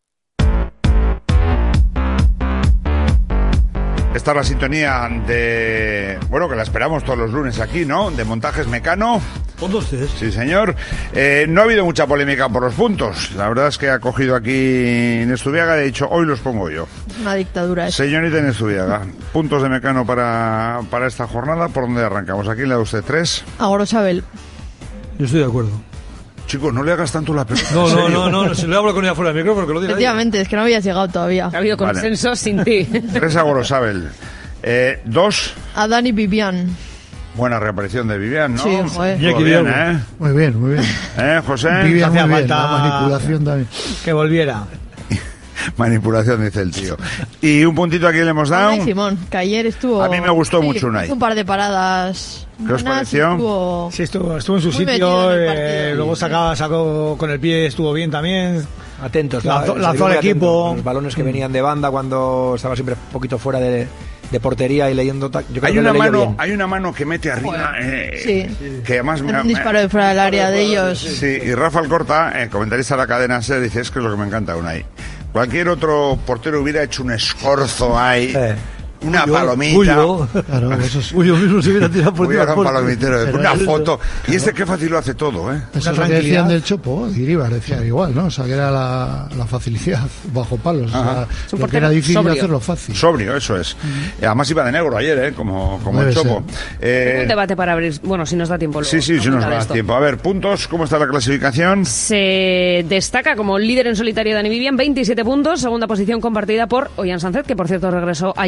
Esta es la sintonía de... Bueno, que la esperamos todos los lunes aquí, ¿no? De Montajes Mecano. ¿Con ustedes? Sí, señor. No ha habido mucha polémica por los puntos. La verdad es que ha cogido aquí Nestubiaga y ha dicho, hoy los pongo yo. Una dictadura eso. Señorita Nestubiaga, puntos de Mecano para esta jornada. ¿Por dónde arrancamos? ¿Aquí le da usted 3? A Gorosabel. Yo estoy de acuerdo. Chicos, no le hagas tanto la pelota. No, si le hablo con ella fuera del micrófono, que lo diga. Efectivamente, es que no habías llegado todavía. Ha habido consenso sin ti. 3 a Gorosabel. 2. A Dani Vivian. Buena reaparición de Vivian, ¿no? Sí, joder. Bien, Muy bien. José. Vivian, muy bien. La manipulación también. Que volviera. Manipulación, dice el tío. Y un puntito aquí le hemos dado. Unai Simón, que ayer estuvo... A mí me gustó mucho Unai. Hizo un par de paradas. ¿Qué os pareció? Sí, estuvo en su sitio. Luego sacó con el pie, estuvo bien también. Atentos. Lanzó al equipo. Los balones que venían de banda cuando estaba siempre un poquito fuera de portería y leyendo. Yo creo hay una mano que mete arriba. Sí. Que además un disparo de fuera del área de ellos. Sí, y Rafa Alcorta, comentarista de la cadena SER, dice: es que es lo que me encanta Unai. Cualquier otro portero hubiera hecho un escorzo ahí. Una palomita. Claro, Uyo mismo se hubiera tirado por un palomitero, una foto. Y qué fácil lo hace todo, ¿eh? Eso es lo que decían del Chopo, Iribar decía igual, ¿no? O sea, que era la facilidad bajo palos. O sea, lo que era difícil hacerlo fácil. Sobrio, eso es. Además iba de negro ayer, como el Chopo. Un debate para abrir, bueno, si nos da tiempo. Sí, si nos da tiempo. A ver, puntos, ¿cómo está la clasificación? Se destaca como líder en solitario Dani Vivian, 27 puntos, segunda posición compartida por Ollán Sánchez, que por cierto regresó ayer, y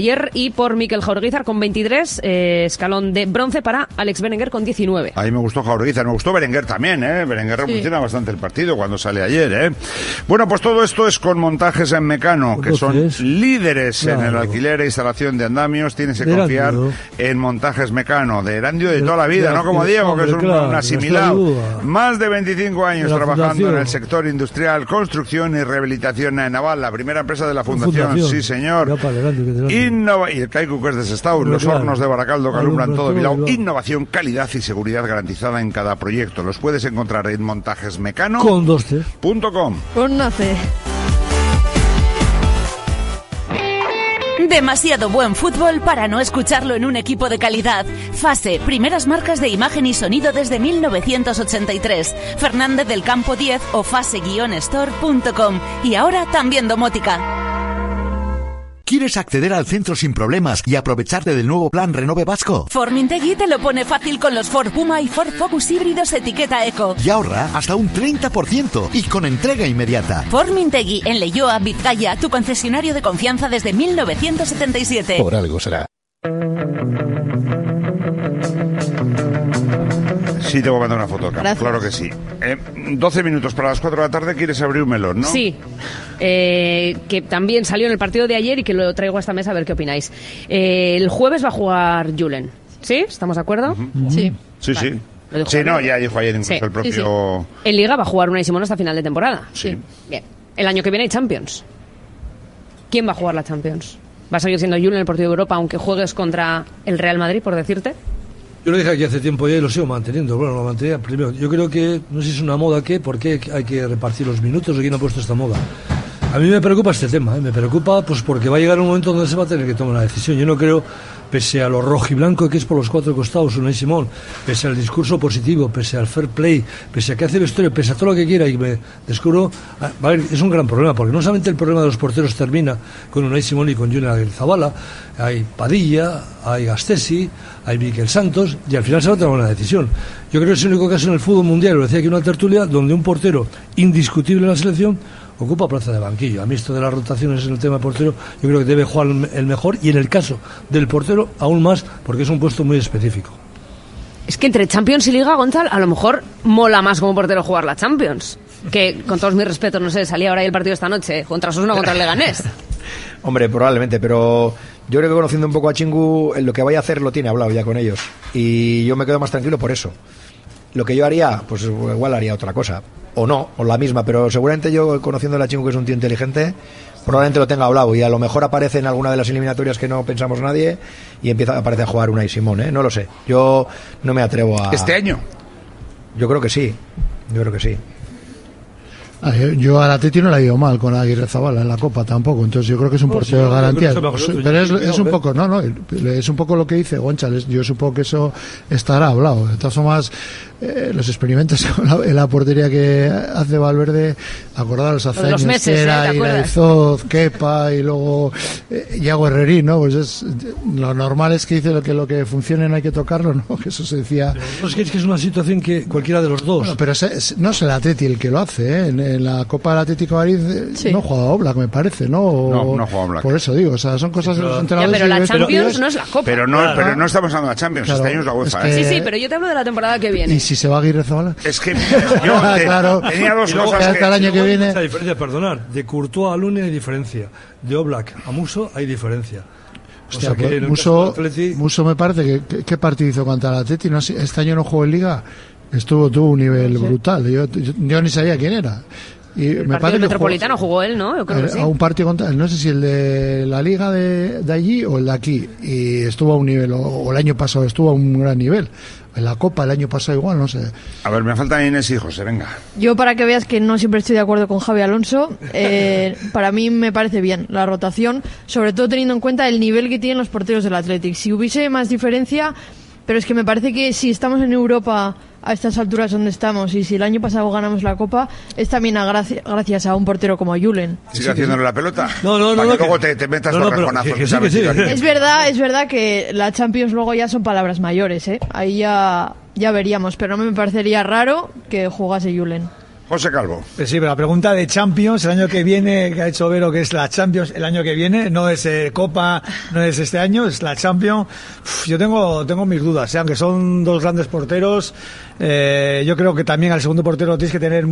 y por Mikel Jaureguizar con 23, escalón de bronce para Alex Berenguer con 19. A mí me gustó Jaureguizar, me gustó Berenguer también, Berenguer revoluciona bastante el partido cuando sale ayer, Bueno, pues todo esto es con Montajes en Mecano, que son líderes en el alquiler e instalación de andamios. Tienes que confiar en Montajes Mecano, de Erandio de toda la vida, no como Diego, que es un asimilado. Más de 25 años trabajando en el sector industrial, construcción y rehabilitación naval, la primera empresa de la Fundación. Sí, señor. Y el Kaiku, que es de Sestao, los hornos de Baracaldo que alumbran todo Bilbao. Innovación, calidad y seguridad garantizada en cada proyecto. Los puedes encontrar en montajesmecano.com. Con una C. Demasiado buen fútbol para no escucharlo en un equipo de calidad. Fase, primeras marcas de imagen y sonido desde 1983. Fernández del Campo 10 o fase-store.com. Y ahora también domótica. ¿Quieres acceder al centro sin problemas y aprovecharte del nuevo plan Renove Vasco? Formintegui te lo pone fácil con los Ford Puma y Ford Focus híbridos etiqueta Eco. Y ahorra hasta un 30% y con entrega inmediata. Formintegui en Leioa, Vizcaya, tu concesionario de confianza desde 1977. Por algo será. Sí, te voy a mandar una foto acá. Claro que sí. 12 minutos para las 4 de la tarde, ¿quieres abrir un melón, no? Sí. Que también salió en el partido de ayer y que lo traigo a esta mesa a ver qué opináis. El jueves va a jugar Julen. ¿Sí? ¿Estamos de acuerdo? Sí. Sí, vale. sí. Sí, no, ya dijo ayer incluso el propio... Sí. En Liga va a jugar Unai Simón hasta final de temporada. Sí. Bien. El año que viene hay Champions. ¿Quién va a jugar la Champions? ¿Va a seguir siendo Julen en el partido de Europa aunque juegues contra el Real Madrid, por decirte? Yo lo dije aquí hace tiempo ya y lo sigo manteniendo. Bueno, lo mantenía primero. Yo creo que, no sé si es una moda por qué hay que repartir los minutos o quién ha puesto esta moda. A mí me preocupa este tema, me preocupa pues porque va a llegar un momento donde se va a tener que tomar una decisión. Yo no creo, pese a lo rojiblanco que es por los cuatro costados Unai Simón, pese al discurso positivo, pese al fair play, pese a que hace vestuario, pese a todo lo que quiera, y me descubro, es un gran problema, porque no solamente el problema de los porteros termina con Unai Simón y con Julen Agirrezabala, hay Padilla, hay Gastesi, hay Mikel Santos, y al final se va a tomar una decisión. Yo creo que es el único caso en el fútbol mundial, lo decía aquí en una tertulia, donde un portero indiscutible en la selección ocupa plaza de banquillo. A mí esto de las rotaciones en el tema portero, yo creo que debe jugar el mejor, y en el caso del portero aún más, porque es un puesto muy específico. Es que entre Champions y Liga, Gonzalo, a lo mejor mola más como portero jugar la Champions. Que, con todos mis respetos, no sé, salía ahora ahí el partido esta noche, contra Osasuna, contra el Leganés. Hombre, probablemente, pero yo creo que conociendo un poco a Chingu, lo que vaya a hacer lo tiene hablado ya con ellos. Y yo me quedo más tranquilo por eso. Lo que yo haría, pues igual haría otra cosa. O no, o la misma, pero seguramente yo, conociendo a Chingu, que es un tío inteligente, probablemente lo tenga hablado, y a lo mejor aparece en alguna de las eliminatorias que no pensamos nadie y aparece a jugar Unai Simón, no lo sé. Yo no me atrevo a... ¿Este año? Yo creo que sí, Yo al Atleti no le ha ido mal con Agirrezabala en la Copa tampoco, entonces yo creo que es un portero de garantía. Pero es un poco, es un poco lo que dice González. Yo supongo que eso estará hablado. De todas formas, los experimentos en la portería que hace Valverde, acordaros hace años meses, era Iraizoz, Kepa y luego Iago Herrerín, ¿no? Pues lo normal es que dice lo que funcione no hay que tocarlo, ¿no? Que eso se decía. Pero es que es una situación que cualquiera de los dos. Bueno, pero no es el Atleti el que lo hace, En la Copa del Atlético de Madrid no juega Oblak, me parece, ¿no? No juega Oblak. Por eso digo, o sea, son cosas de los entrenadores. Pero la Champions no es la Copa. Pero no estamos hablando de la Champions, claro, este año es la UEFA. Sí, pero yo te hablo de la temporada que viene. ¿Y si se va a Agirrezabala? Es que yo claro, tenía dos cosas hasta el año que viene. Hay diferencia, perdonar, de Courtois a Lune hay diferencia, de Oblak a Musso hay diferencia. Hostia, o sea que Musso me parece que ¿qué partido hizo contra el Atleti? No, este año no jugó en Liga, tuvo un nivel brutal. Yo ni sabía quién era. Y el me partido Metropolitano jugó él, ¿no? Yo creo que sí. A un partido contra, no sé si el de la Liga de allí o el de aquí, y estuvo a un nivel, o el año pasado estuvo a un gran nivel. En la Copa el año pasado igual, no sé. A ver, me faltan Inés y José, venga. Yo, para que veas que no siempre estoy de acuerdo con Javi Alonso, para mí me parece bien la rotación, sobre todo teniendo en cuenta el nivel que tienen los porteros del Athletic. Si hubiese más diferencia, pero es que me parece que si estamos en Europa a estas alturas donde estamos, y si el año pasado ganamos la Copa, es también gracias a un portero como Julen. ¿Sigue haciéndole la pelota? No, para que luego te metas los rajonazos. Sí. Es verdad que la Champions luego ya son palabras mayores, Ahí ya veríamos, pero no me parecería raro que jugase Julen. José Calvo. Sí, pero la pregunta de Champions, el año que viene, que ha hecho Vero, que es la Champions, el año que viene, no es Copa, no es este año, es la Champions. Yo tengo mis dudas, aunque son dos grandes porteros. Yo creo que también al segundo portero tienes que tener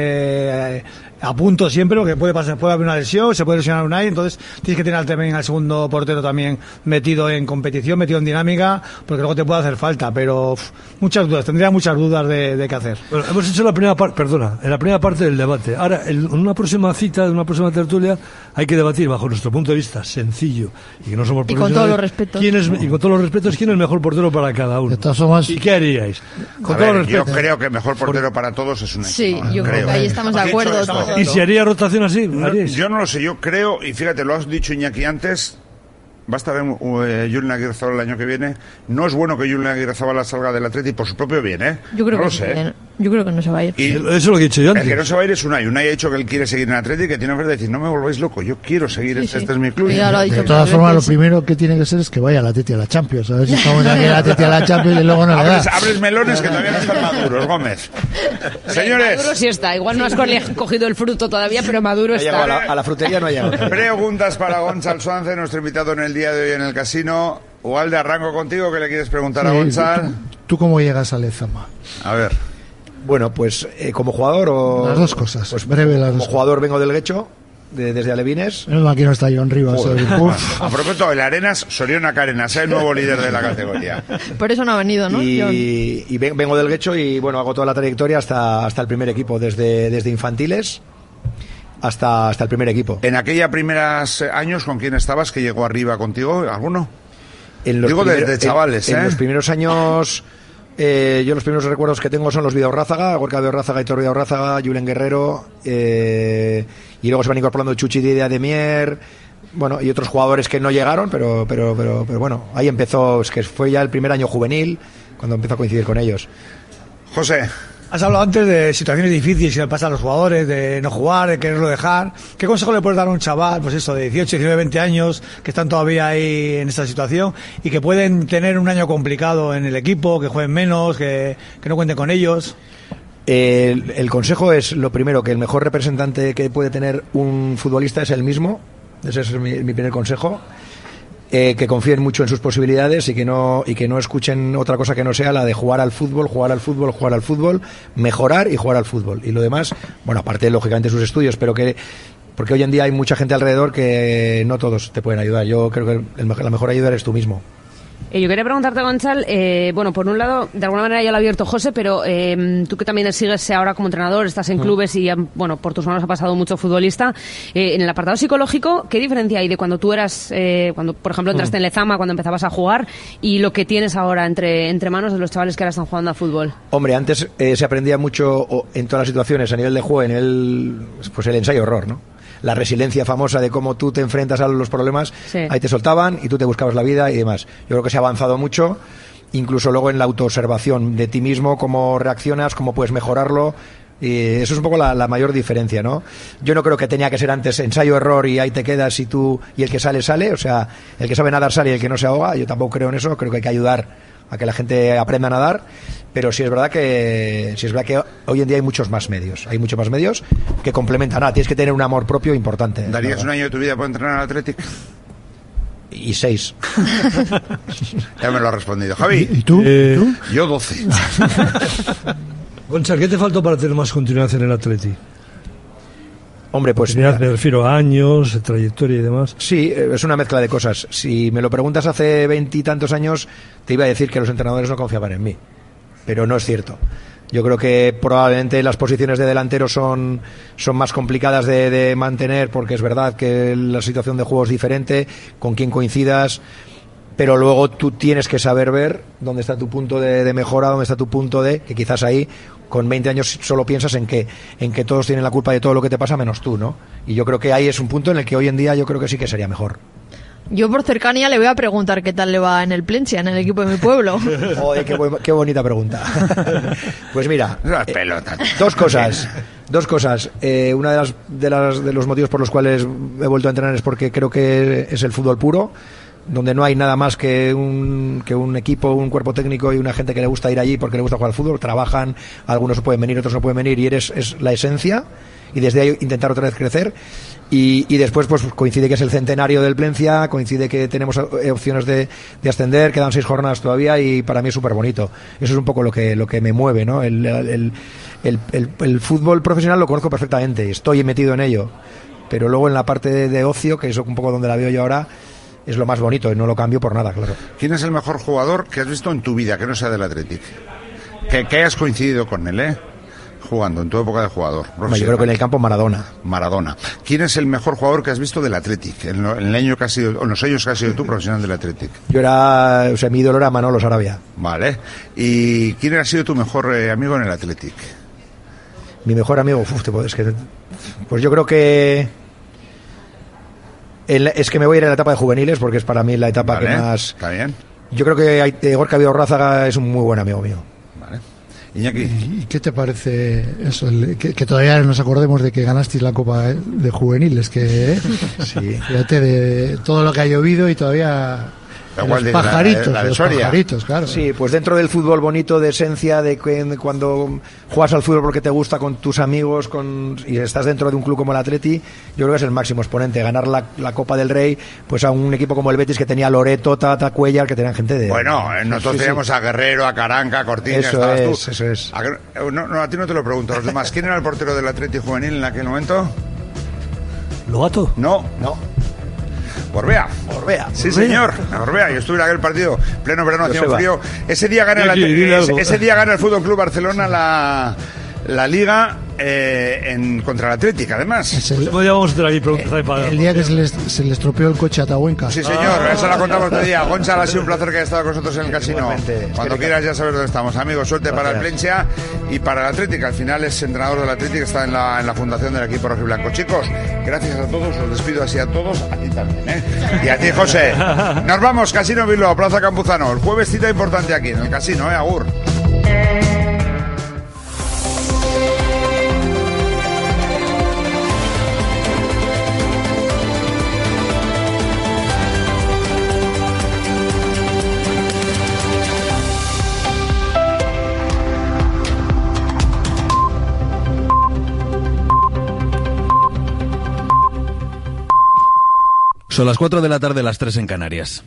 a punto siempre, porque puede haber una lesión, se puede lesionar Unai, entonces tienes que tener también al segundo portero también metido en competición, metido en dinámica, porque luego te puede hacer falta, pero muchas dudas, tendría muchas dudas de qué hacer. Bueno, hemos hecho la primera parte, en la primera parte del debate. Ahora, en una próxima cita, en una próxima tertulia, hay que debatir bajo nuestro punto de vista sencillo y que no somos y con todos los respetos. Y con todos los respetos, ¿quién es el mejor portero para cada uno? ¿Y qué haríais? Con todos los respetos. Yo creo que el mejor portero para todos es Unai. Sí, yo creo que ahí estamos de acuerdo todos. ¿Y si haría rotación así? Yo no lo sé, yo creo, y fíjate, lo has dicho Iñaki antes, va a estar Julen Aguirrezabala el año que viene. No es bueno que Julen Aguirrezabala salga del Atleti por su propio bien, ¿eh? Yo creo no que lo sé. Yo creo que no se va a ir. Y eso es lo que he dicho yo antes. El que no se va a ir es Unai. Unai ha dicho que él quiere seguir en Atleti, que tiene que decir, no me volváis loco, yo quiero seguir, este es mi club. De todas formas, lo primero que tiene que ser es que vaya al Atleti a la Champions. A ver si estamos aquí en el Atleti a la Champions y luego no le da. Abres melones que todavía no están maduros, Gómez. Señores. Maduro sí está. Igual no has cogido el fruto todavía, pero maduro está. A la frutería no ha llegado. Preguntas para Gonzalo Suárez, nuestro invitado en el día de hoy en el casino. Ugalde, arranco contigo, ¿qué le quieres preguntar a Gonzalo? ¿Tú cómo llegas a Lezama? A ver. Bueno, pues como jugador o... Las dos cosas, pues breve las dos. Como jugador vengo del Guecho, desde Alevines. Aquí no está John Rivas. A propósito, el Arenas, Soriona Carenas, el nuevo líder de la categoría. Por eso no ha venido, ¿no? Y vengo del Guecho y bueno, hago toda la trayectoria hasta el primer equipo, desde infantiles hasta el primer equipo. ¿En aquellos primeros años con quién estabas que llegó arriba contigo? ¿Alguno? Digo de chavales, en los primeros años... yo los primeros recuerdos que tengo son los Vidaurrázaga, Gorka Vidaurrázaga, Hitor Vidaurrázaga, Julen Guerrero, y luego se van incorporando Chuchi de Ademier, bueno, y otros jugadores que no llegaron, pero bueno, ahí empezó, es que fue ya el primer año juvenil cuando empezó a coincidir con ellos. José. Has hablado antes de situaciones difíciles que le pasan a los jugadores, de no jugar, de quererlo dejar. ¿Qué consejo le puedes dar a un chaval, pues eso, de 18, 19, 20 años, que están todavía ahí en esta situación y que pueden tener un año complicado en el equipo, que jueguen menos, que no cuenten con ellos? El consejo es, lo primero, que el mejor representante que puede tener un futbolista es él mismo. Ese es mi primer consejo. Que confíen mucho en sus posibilidades y que no escuchen otra cosa que no sea la de jugar al fútbol, mejorar y jugar al fútbol. Y lo demás, bueno, aparte lógicamente sus estudios, pero porque hoy en día hay mucha gente alrededor que no todos te pueden ayudar. Yo creo que la mejor ayuda eres tú mismo. Yo quería preguntarte, Gonzalo, bueno, por un lado, de alguna manera ya lo ha abierto José, pero tú que también sigues ahora como entrenador, estás en clubes y, bueno, por tus manos ha pasado mucho futbolista. En el apartado psicológico, ¿qué diferencia hay de cuando tú eras, cuando por ejemplo entraste en Lezama, cuando empezabas a jugar, y lo que tienes ahora entre manos de los chavales que ahora están jugando a fútbol? Hombre, antes se aprendía mucho en todas las situaciones, a nivel de juego, pues el ensayo-error, ¿no? La resiliencia famosa de cómo tú te enfrentas a los problemas, sí. Ahí te soltaban y tú te buscabas la vida y demás. Yo creo que se ha avanzado mucho, incluso luego en la autoobservación de ti mismo, cómo reaccionas, cómo puedes mejorarlo. Y eso es un poco la mayor diferencia, ¿no? Yo no creo que tenía que ser antes ensayo-error y ahí te quedas y el que sale, o sea, el que sabe nadar sale y el que no se ahoga. Yo tampoco creo en eso, creo que hay que ayudar a que la gente aprenda a nadar, pero sí es verdad que hoy en día hay muchos más medios que complementan. Tienes que tener un amor propio importante. ¿Darías un año de tu vida por entrenar al Athletic? Y 6. Ya me lo ha respondido. Javi. ¿Y tú? Yo 12. Gonzalo, ¿qué te faltó para tener más continuidad en el Athletic? Hombre, pues... Me refiero a años, trayectoria y demás. Sí, es una mezcla de cosas. Si me lo preguntas hace 20 y tantos años, te iba a decir que los entrenadores no confiaban en mí. Pero no es cierto. Yo creo que probablemente las posiciones de delantero son más complicadas de mantener, porque es verdad que la situación de juego es diferente, con quién coincidas, pero luego tú tienes que saber ver dónde está tu punto de mejora, dónde está tu punto que quizás ahí con 20 años solo piensas en que todos tienen la culpa de todo lo que te pasa menos tú, ¿no? Y yo creo que ahí es un punto en el que hoy en día yo creo que sí que sería mejor. Yo por cercanía le voy a preguntar qué tal le va en el Plencia, en el equipo de mi pueblo. Joder, qué bonita pregunta. Pues mira, dos cosas. Una de los motivos por los cuales he vuelto a entrenar es porque creo que es el fútbol puro. donde no hay nada más que un equipo, un cuerpo técnico y una gente que le gusta ir allí porque le gusta jugar al fútbol, trabajan, algunos pueden venir, otros no pueden venir, y es la esencia, y desde ahí intentar otra vez crecer. Y después pues coincide que es el centenario del Plencia, coincide que tenemos opciones de ascender, quedan 6 jornadas todavía, y para mí es súper bonito. Eso es un poco lo que me mueve, ¿no? El fútbol profesional lo conozco perfectamente, estoy metido en ello, pero luego en la parte de ocio, que es un poco donde la veo yo ahora, es lo más bonito y no lo cambio por nada, claro. ¿Quién es el mejor jugador que has visto en tu vida, que no sea del Athletic? Que hayas coincidido con él, jugando en tu época de jugador. Yo creo que en el campo Maradona. ¿Quién es el mejor jugador que has visto del Athletic en el año que has sido, en los años que has sido tú profesional del Athletic? Mi ídolo era Manolo Sarabia. Vale. ¿Y quién ha sido tu mejor amigo en el Athletic? Mi mejor amigo, pues yo creo que es que me voy a ir a la etapa de juveniles, porque es para mí la etapa que más... Está bien. Yo creo que Gorka Vidorrázaga es un muy buen amigo mío. Vale. Iñaki. ¿Y qué te parece eso? Que todavía nos acordemos de que ganasteis la Copa de Juveniles, que sí. Fíjate de todo lo que ha llovido y todavía... Los pajaritos, claro. Sí, pues dentro del fútbol bonito, de esencia, de cuando juegas al fútbol porque te gusta con tus amigos, y estás dentro de un club como el Atleti, yo creo que es el máximo exponente. Ganar la Copa del Rey, pues a un equipo como el Betis, que tenía Loreto, Tata, Cuellar, que tenían gente de... Bueno, nosotros teníamos a Guerrero, a Caranca, a Cortiñas, estabas tú. Eso es. A ti no te lo pregunto, a los demás. ¿Quién era el portero del Atleti juvenil en aquel momento? ¿Logato? No. Orbea. Sí, señor. Orbea. Yo estuve en aquel partido, pleno verano, hacía un frío. Ese día gana el Fútbol Club Barcelona la Liga contra el Athletic, además. El día que se le estropeó el coche a Tahuenca. Sí, señor, eso lo contamos otro día. Gonzalo, ha sido un placer que hayas estado con nosotros en el casino. Cuando quieras ya sabes dónde estamos. Amigos, suerte para el Plencia y para el Athletic. Al final es entrenador del Athletic, está en la fundación del equipo rojiblanco. Chicos, gracias a todos, os despido así a todos, a ti también, y a ti, José. Nos vamos, Casino Bilbao, Plaza Campuzano. El jueves cita importante aquí en el casino, agur. Son las 4 de la tarde, las 3 en Canarias.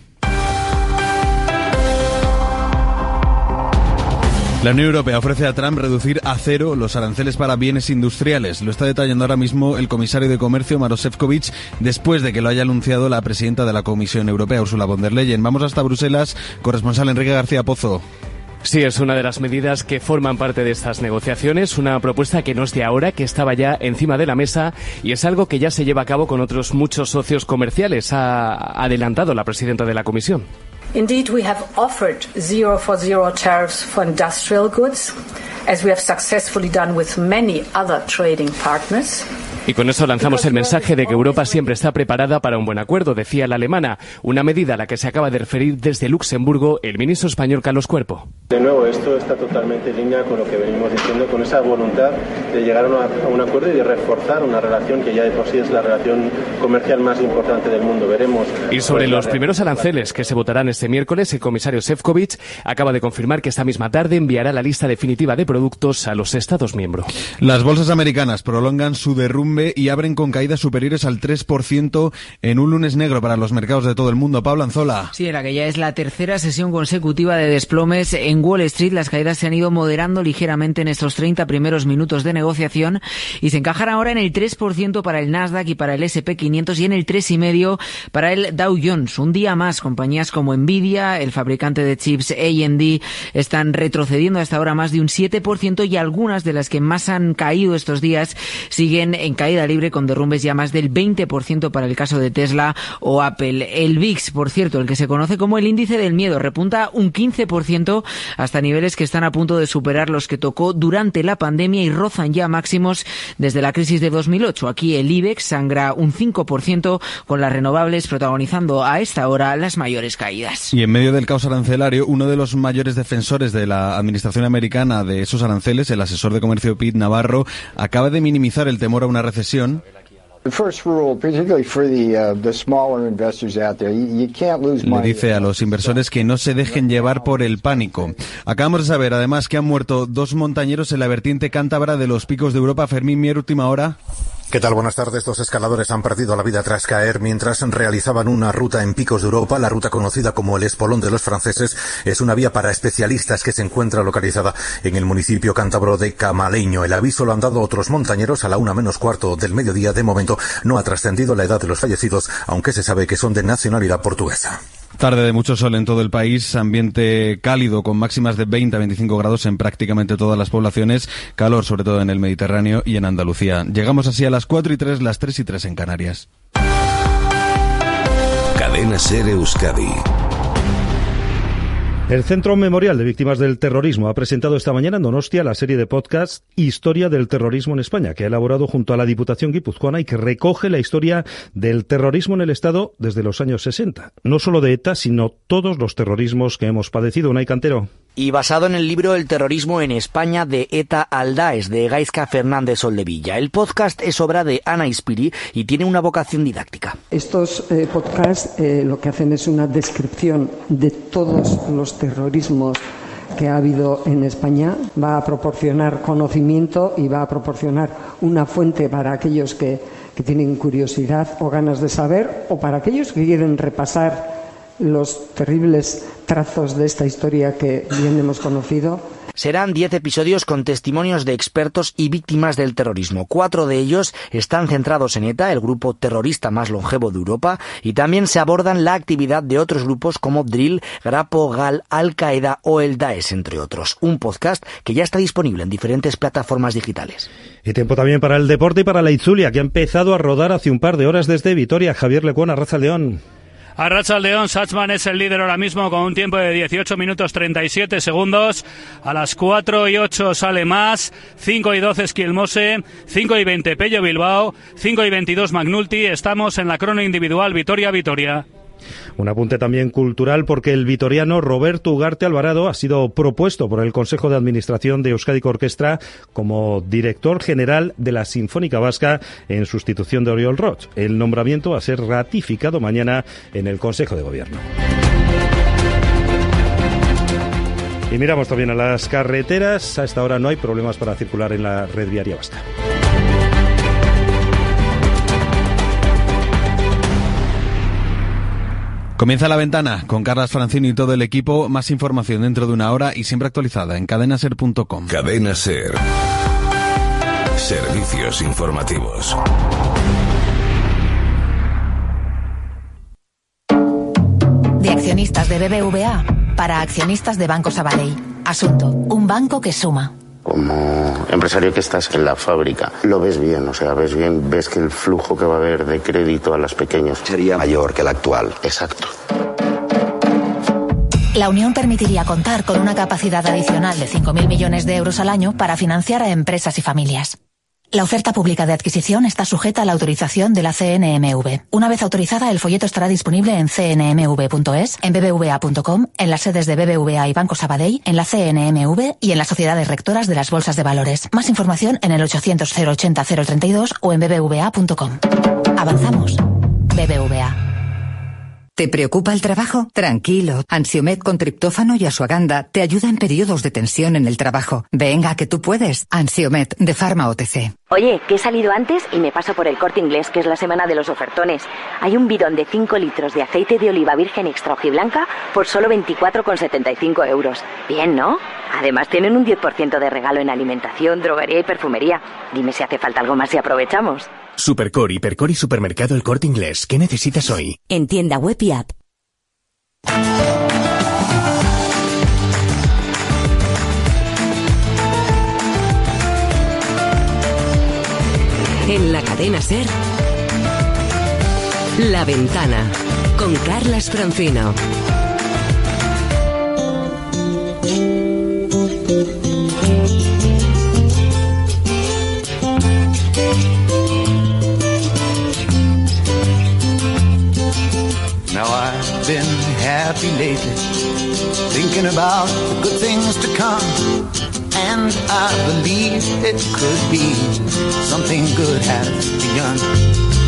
La Unión Europea ofrece a Trump reducir a 0 los aranceles para bienes industriales. Lo está detallando ahora mismo el comisario de Comercio, Maroš Šefčovič, después de que lo haya anunciado la presidenta de la Comisión Europea, Ursula von der Leyen. Vamos hasta Bruselas, corresponsal Enrique García Pozo. Sí, es una de las medidas que forman parte de estas negociaciones, una propuesta que no es de ahora, que estaba ya encima de la mesa y es algo que ya se lleva a cabo con otros muchos socios comerciales, ha adelantado la presidenta de la Comisión. Indeed, we have offered 0 for 0 tariffs for industrial goods, as we have successfully done with many other trading partners. Y con eso lanzamos el mensaje de que Europa siempre está preparada para un buen acuerdo, decía la alemana, una medida a la que se acaba de referir desde Luxemburgo el ministro español Carlos Cuerpo. De nuevo, esto está totalmente en línea con lo que venimos diciendo, con esa voluntad de llegar a un acuerdo y de reforzar una relación que ya de por sí es la relación comercial más importante del mundo. Veremos. Y sobre los primeros aranceles que se votarán este miércoles, el comisario Šefčovič acaba de confirmar que esta misma tarde enviará la lista definitiva de productos a los Estados miembros. Las bolsas americanas prolongan su derrumbe y abren con caídas superiores al 3% en un lunes negro para los mercados de todo el mundo. Pablo Anzola. Sí, en la que ya es la tercera sesión consecutiva de desplomes en Wall Street. Las caídas se han ido moderando ligeramente en estos 30 primeros minutos de negociación y se encajan ahora en el 3% para el Nasdaq y para el S&P 500 y en el 3,5% para el Dow Jones. Un día más, compañías como Nvidia, el fabricante de chips AMD, están retrocediendo hasta ahora más de un 7% y algunas de las que más han caído estos días siguen en caída libre con derrumbes ya más del 20% para el caso de Tesla o Apple. El VIX, por cierto, el que se conoce como el índice del miedo, repunta un 15% hasta niveles que están a punto de superar los que tocó durante la pandemia y rozan ya máximos desde la crisis de 2008. Aquí el IBEX sangra un 5% con las renovables protagonizando a esta hora las mayores caídas. Y en medio del caos arancelario, uno de los mayores defensores de la administración americana de esos aranceles, el asesor de comercio Pete Navarro, acaba de minimizar el temor a una recesión. Le dice a los inversores que no se dejen llevar por el pánico. Acabamos de saber, además, que han muerto 2 montañeros en la vertiente cántabra de los Picos de Europa. Fermín Mier, última hora. ¿Qué tal? Buenas tardes. 2 escaladores han perdido la vida tras caer mientras realizaban una ruta en Picos de Europa. La ruta conocida como el Espolón de los franceses es una vía para especialistas que se encuentra localizada en el municipio cántabro de Camaleño. El aviso lo han dado otros montañeros a la 1:15 del mediodía. De momento no ha trascendido la edad de los fallecidos, aunque se sabe que son de nacionalidad portuguesa. Tarde de mucho sol en todo el país, ambiente cálido con máximas de 20 a 25 grados en prácticamente todas las poblaciones, calor sobre todo en el Mediterráneo y en Andalucía. Llegamos así a las 4:03, las 3:03 en Canarias. Cadena SER Euskadi. El Centro Memorial de Víctimas del Terrorismo ha presentado esta mañana en Donostia la serie de podcast Historia del Terrorismo en España, que ha elaborado junto a la Diputación guipuzcoana y que recoge la historia del terrorismo en el Estado desde los años 60. No solo de ETA, sino todos los terrorismos que hemos padecido. Unai Cantero. Y basado en el libro El terrorismo en España de ETA al Daesh, de Gaizka Fernández Soldevilla. El podcast es obra de Ana Ispiri y tiene una vocación didáctica. Estos podcasts lo que hacen es una descripción de todos los terrorismos que ha habido en España. Va a proporcionar conocimiento y va a proporcionar una fuente para aquellos que tienen curiosidad o ganas de saber, o para aquellos que quieren repasar los terribles trazos de esta historia que bien hemos conocido. Serán 10 episodios con testimonios de expertos y víctimas del terrorismo. 4 de ellos están centrados en ETA, el grupo terrorista más longevo de Europa, y también se abordan la actividad de otros grupos como Drill, Grapo, Gal, Al-Qaeda o el Daesh, entre otros. Un podcast que ya está disponible en diferentes plataformas digitales. Y tiempo también para el deporte y para la Itzulia, que ha empezado a rodar hace un par de horas desde Vitoria. Javier Lecuona, Arratsaldeon. Arratsaldeon, Sachsman es el líder ahora mismo con un tiempo de 18 minutos 37 segundos. A las 4:08 sale más, 5:12 Skilmose, 5:20 Pello Bilbao, 5:22 Magnulti. Estamos en la crono individual Vitoria-Vitoria. Un apunte también cultural, porque el vitoriano Roberto Ugarte Alvarado ha sido propuesto por el Consejo de Administración de Euskadiko Orkestra como director general de la Sinfónica Vasca en sustitución de Oriol Roch. El nombramiento va a ser ratificado mañana en el Consejo de Gobierno. Y miramos también a las carreteras. A esta hora no hay problemas para circular en la red viaria vasca. Comienza La Ventana con Carlas Francino y todo el equipo. Más información dentro de una hora y siempre actualizada en cadenaser.com. Cadena SER. Servicios informativos. De accionistas de BBVA para accionistas de Banco Sabadell. Asunto: un banco que suma. Como empresario que estás en la fábrica, lo ves bien, o sea, ves que el flujo que va a haber de crédito a las pequeñas sería mayor que el actual. Exacto. La unión permitiría contar con una capacidad adicional de 5.000 millones de euros al año para financiar a empresas y familias. La oferta pública de adquisición está sujeta a la autorización de la CNMV. Una vez autorizada, el folleto estará disponible en cnmv.es, en bbva.com, en las sedes de BBVA y Banco Sabadell, en la CNMV y en las sociedades rectoras de las bolsas de valores. Más información en el 800 080 032 o en bbva.com. Avanzamos. BBVA. ¿Te preocupa el trabajo? Tranquilo. Ansiomed con triptófano y asuaganda te ayuda en periodos de tensión en el trabajo. Venga, que tú puedes. Ansiomed de Pharma OTC. Oye, que he salido antes y me paso por el Corte Inglés, que es la semana de los ofertones. Hay un bidón de 5 litros de aceite de oliva virgen extra hojiblanca por solo 24,75 euros. Bien, ¿no? Además tienen un 10% de regalo en alimentación, droguería y perfumería. Dime si hace falta algo más y aprovechamos. Supercor, Hipercor y Supermercado El Corte Inglés. ¿Qué necesitas hoy? En tienda web y app. En la cadena SER, La Ventana, con Carlas Francino. Now I've been happy lately, thinking about the good things to come, and I believe it could be something good has begun.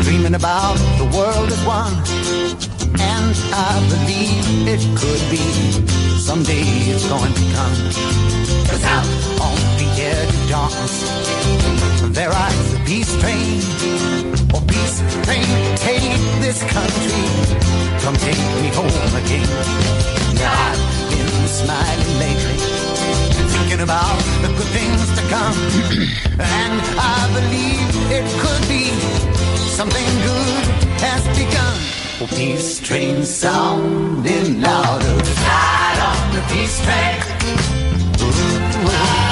dreaming about the world as one. And I believe it could be, someday it's going to come. 'Cause out on the edge of darkness, there rides the peace train. Oh, peace train, take this country, come take me home again. Now I've been smiling lately, thinking about the good things to come. And I believe it could be, something good has begun. Oh, peace train sounding louder, ride on the peace train. Ooh,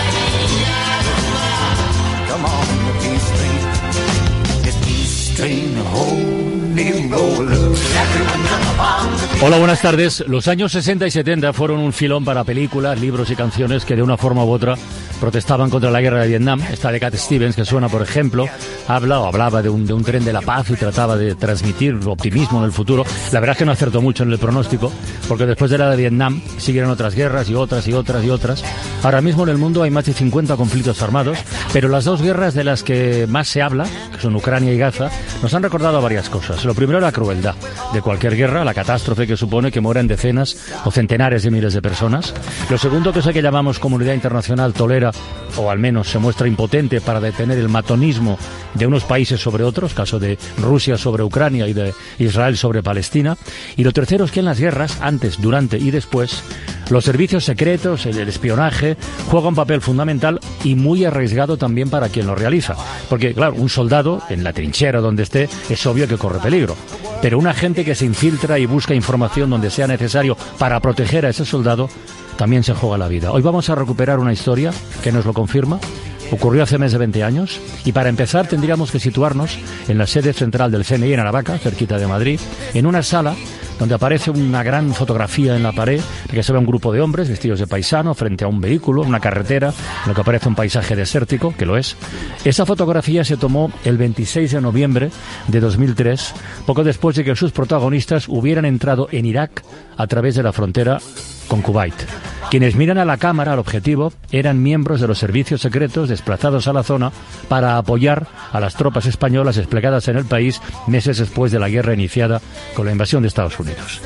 come on, the peace train. The peace train, holy roller. Everyone come upon the peace. Hola, buenas tardes. Los años 60 y 70 fueron un filón para películas, libros y canciones que de una forma u otra protestaban contra la guerra de Vietnam. Esta de Cat Stevens, que suena, por ejemplo, hablaba de un tren de la paz y trataba de transmitir optimismo en el futuro. La verdad es que no acertó mucho en el pronóstico, porque después de la de Vietnam siguieron otras guerras y otras y otras y otras. Ahora mismo en el mundo hay más de 50 conflictos armados, pero las dos guerras de las que más se habla, que son Ucrania y Gaza, nos han recordado varias cosas. Lo primero, la crueldad de cualquier guerra, la catástrofe que supone que mueran decenas o centenares de miles de personas. Lo segundo, que es que llamamos comunidad internacional, tolera o al menos se muestra impotente para detener el matonismo de unos países sobre otros, caso de Rusia sobre Ucrania y de Israel sobre Palestina. Y lo tercero es que en las guerras, antes, durante y después, los servicios secretos, el espionaje, juega un papel fundamental y muy arriesgado también para quien lo realiza. Porque, claro, un soldado, en la trinchera donde esté, es obvio que corre peligro. Pero un agente que se infiltra y busca información donde sea necesario para proteger a ese soldado, también se juega la vida. Hoy vamos a recuperar una historia que nos lo confirma. Ocurrió hace más de 20 años y para empezar tendríamos que situarnos en la sede central del CNI en Aravaca, cerquita de Madrid, en una sala donde aparece una gran fotografía en la pared, en que se ve un grupo de hombres vestidos de paisano frente a un vehículo, una carretera, en lo que aparece un paisaje desértico, que lo es. Esa fotografía se tomó el 26 de noviembre de 2003, poco después de que sus protagonistas hubieran entrado en Irak a través de la frontera con Kuwait. Quienes miran a la cámara, al objetivo, eran miembros de los servicios secretos desplazados a la zona para apoyar a las tropas españolas desplegadas en el país meses después de la guerra iniciada con la invasión de Estados Unidos.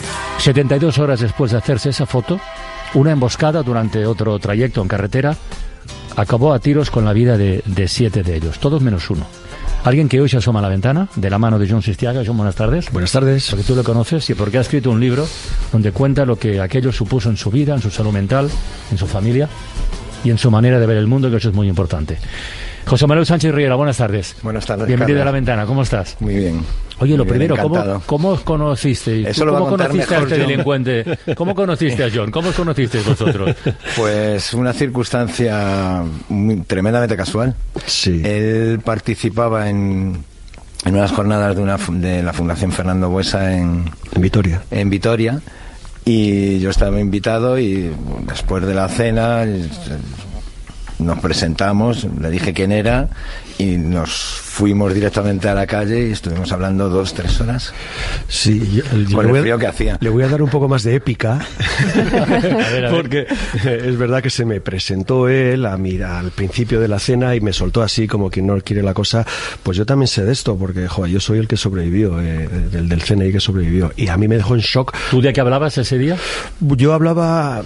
72 horas después de hacerse esa foto, una emboscada durante otro trayecto en carretera acabó a tiros con la vida de 7 de ellos, todos menos uno. Alguien que hoy se asoma a la ventana, de la mano de Jon Sistiaga. Jon, buenas tardes. Buenas tardes. Porque tú lo conoces y porque ha escrito un libro donde cuenta lo que aquello supuso en su vida, en su salud mental, en su familia y en su manera de ver el mundo, que eso es muy importante. José Manuel Sánchez Riera, buenas tardes. Buenas tardes, bienvenido Carlos. a La Ventana, ¿cómo estás? Muy bien. Oye, lo Muy bien, primero, ¿cómo os conociste? Eso lo va a contar conociste mejor a este John. delincuente? ¿Cómo conociste a John? ¿Cómo os conocisteis vosotros? Pues una circunstancia tremendamente casual. Sí. Él participaba en unas jornadas de la Fundación Fernando Buesa en Vitoria. En Vitoria, y yo estaba invitado y después de la cena nos presentamos, le dije quién era y nos fuimos directamente a la calle y estuvimos hablando 2-3 horas. Sí, por el frío que hacía. Le voy a dar un poco más de épica, A ver. porque es verdad que se me presentó él al principio de la cena y me soltó así como quien no quiere la cosa. Pues yo también sé de esto, porque yo soy el que sobrevivió, del CNI que sobrevivió, y a mí me dejó en shock. ¿Tú de qué hablabas ese día? Yo hablaba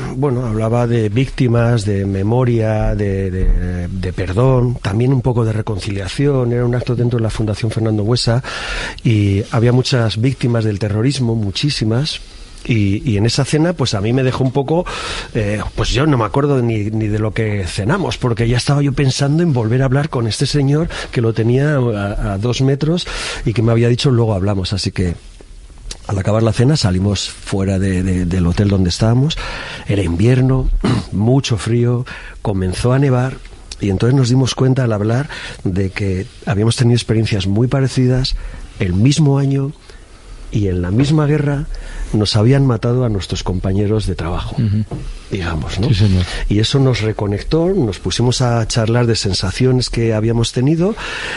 de víctimas, de memoria, de perdón, también un poco de reconciliación. Era un acto dentro de la Fundación Fernando Buesa y había muchas víctimas del terrorismo, muchísimas. Y en esa cena, pues a mí me dejó un poco, pues yo no me acuerdo ni de lo que cenamos, porque ya estaba yo pensando en volver a hablar con este señor que lo tenía a 2 metros y que me había dicho luego hablamos. Así que al acabar la cena salimos fuera del hotel donde estábamos. Era invierno, mucho frío, comenzó a nevar. Y entonces nos dimos cuenta al hablar de que habíamos tenido experiencias muy parecidas el mismo año y en la misma guerra nos habían matado a nuestros compañeros de trabajo, digamos, ¿no? Sí, señor. Y eso nos reconectó, nos pusimos a charlar de sensaciones que habíamos tenido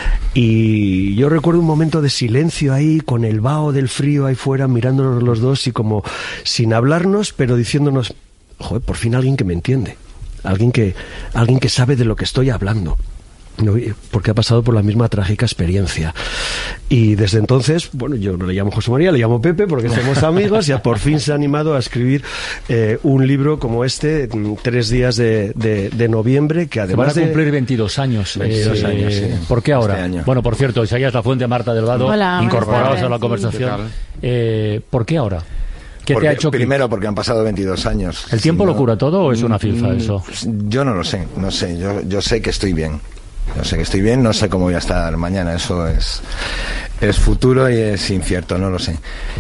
y yo recuerdo un momento de silencio ahí con el vaho del frío ahí fuera mirándonos los dos y como sin hablarnos pero diciéndonos, joder, por fin alguien que me entiende. Alguien que sabe de lo que estoy hablando, ¿no? Porque ha pasado por la misma trágica experiencia. Y desde entonces, bueno, yo no le llamo José María, le llamo Pepe porque somos amigos, y por fin se ha animado a escribir un libro como este, 3 días de noviembre, que además van a cumplir 22 años. 22 años, sí. ¿Por qué ahora? Este Bueno, por cierto, Isaías Lafuente, Marta Delgado, Hola, incorporados a la conversación. ¿Por qué ahora? ¿Qué te ha hecho? Primero, porque han pasado 22 años. ¿El tiempo lo cura todo o es una filfa eso? Yo no lo sé, yo sé que estoy bien. Yo sé que estoy bien, no sé cómo voy a estar mañana, eso es futuro y es incierto, no lo sé.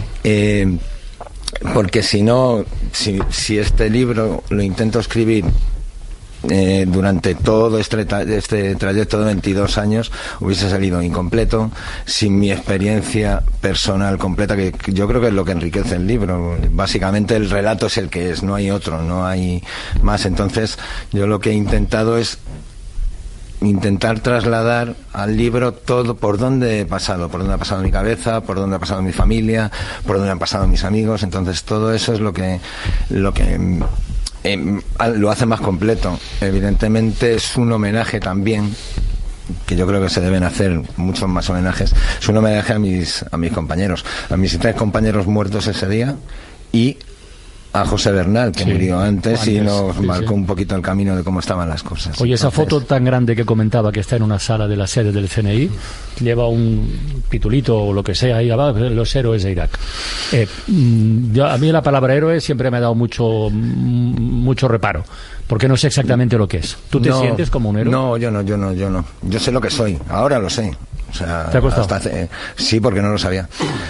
Porque si no, si este libro lo intento escribir durante todo este trayecto de 22 años, hubiese salido incompleto, sin mi experiencia personal completa, que yo creo que es lo que enriquece el libro. Básicamente el relato es el que es, no hay otro, no hay más. Entonces yo lo que he intentado es intentar trasladar al libro todo por dónde ha pasado mi cabeza, por dónde ha pasado mi familia, por dónde han pasado mis amigos. Entonces todo eso es lo que lo hace más completo. Evidentemente es un homenaje también, que yo creo que se deben hacer muchos más homenajes. Es un homenaje a mis compañeros, a mis 3 compañeros muertos ese día, y a José Bernal, que murió antes y nos marcó un poquito el camino de cómo estaban las cosas. Oye, esa foto tan grande que comentaba, que está en una sala de la sede del CNI, lleva un pitulito o lo que sea ahí abajo, los héroes de Irak. A mí la palabra héroe siempre me ha dado mucho reparo, porque no sé exactamente lo que es. ¿Tú te sientes como un héroe? No, yo no. Yo sé lo que soy, ahora lo sé. O sea, ¿te ha costado? Sí, porque no lo sabía.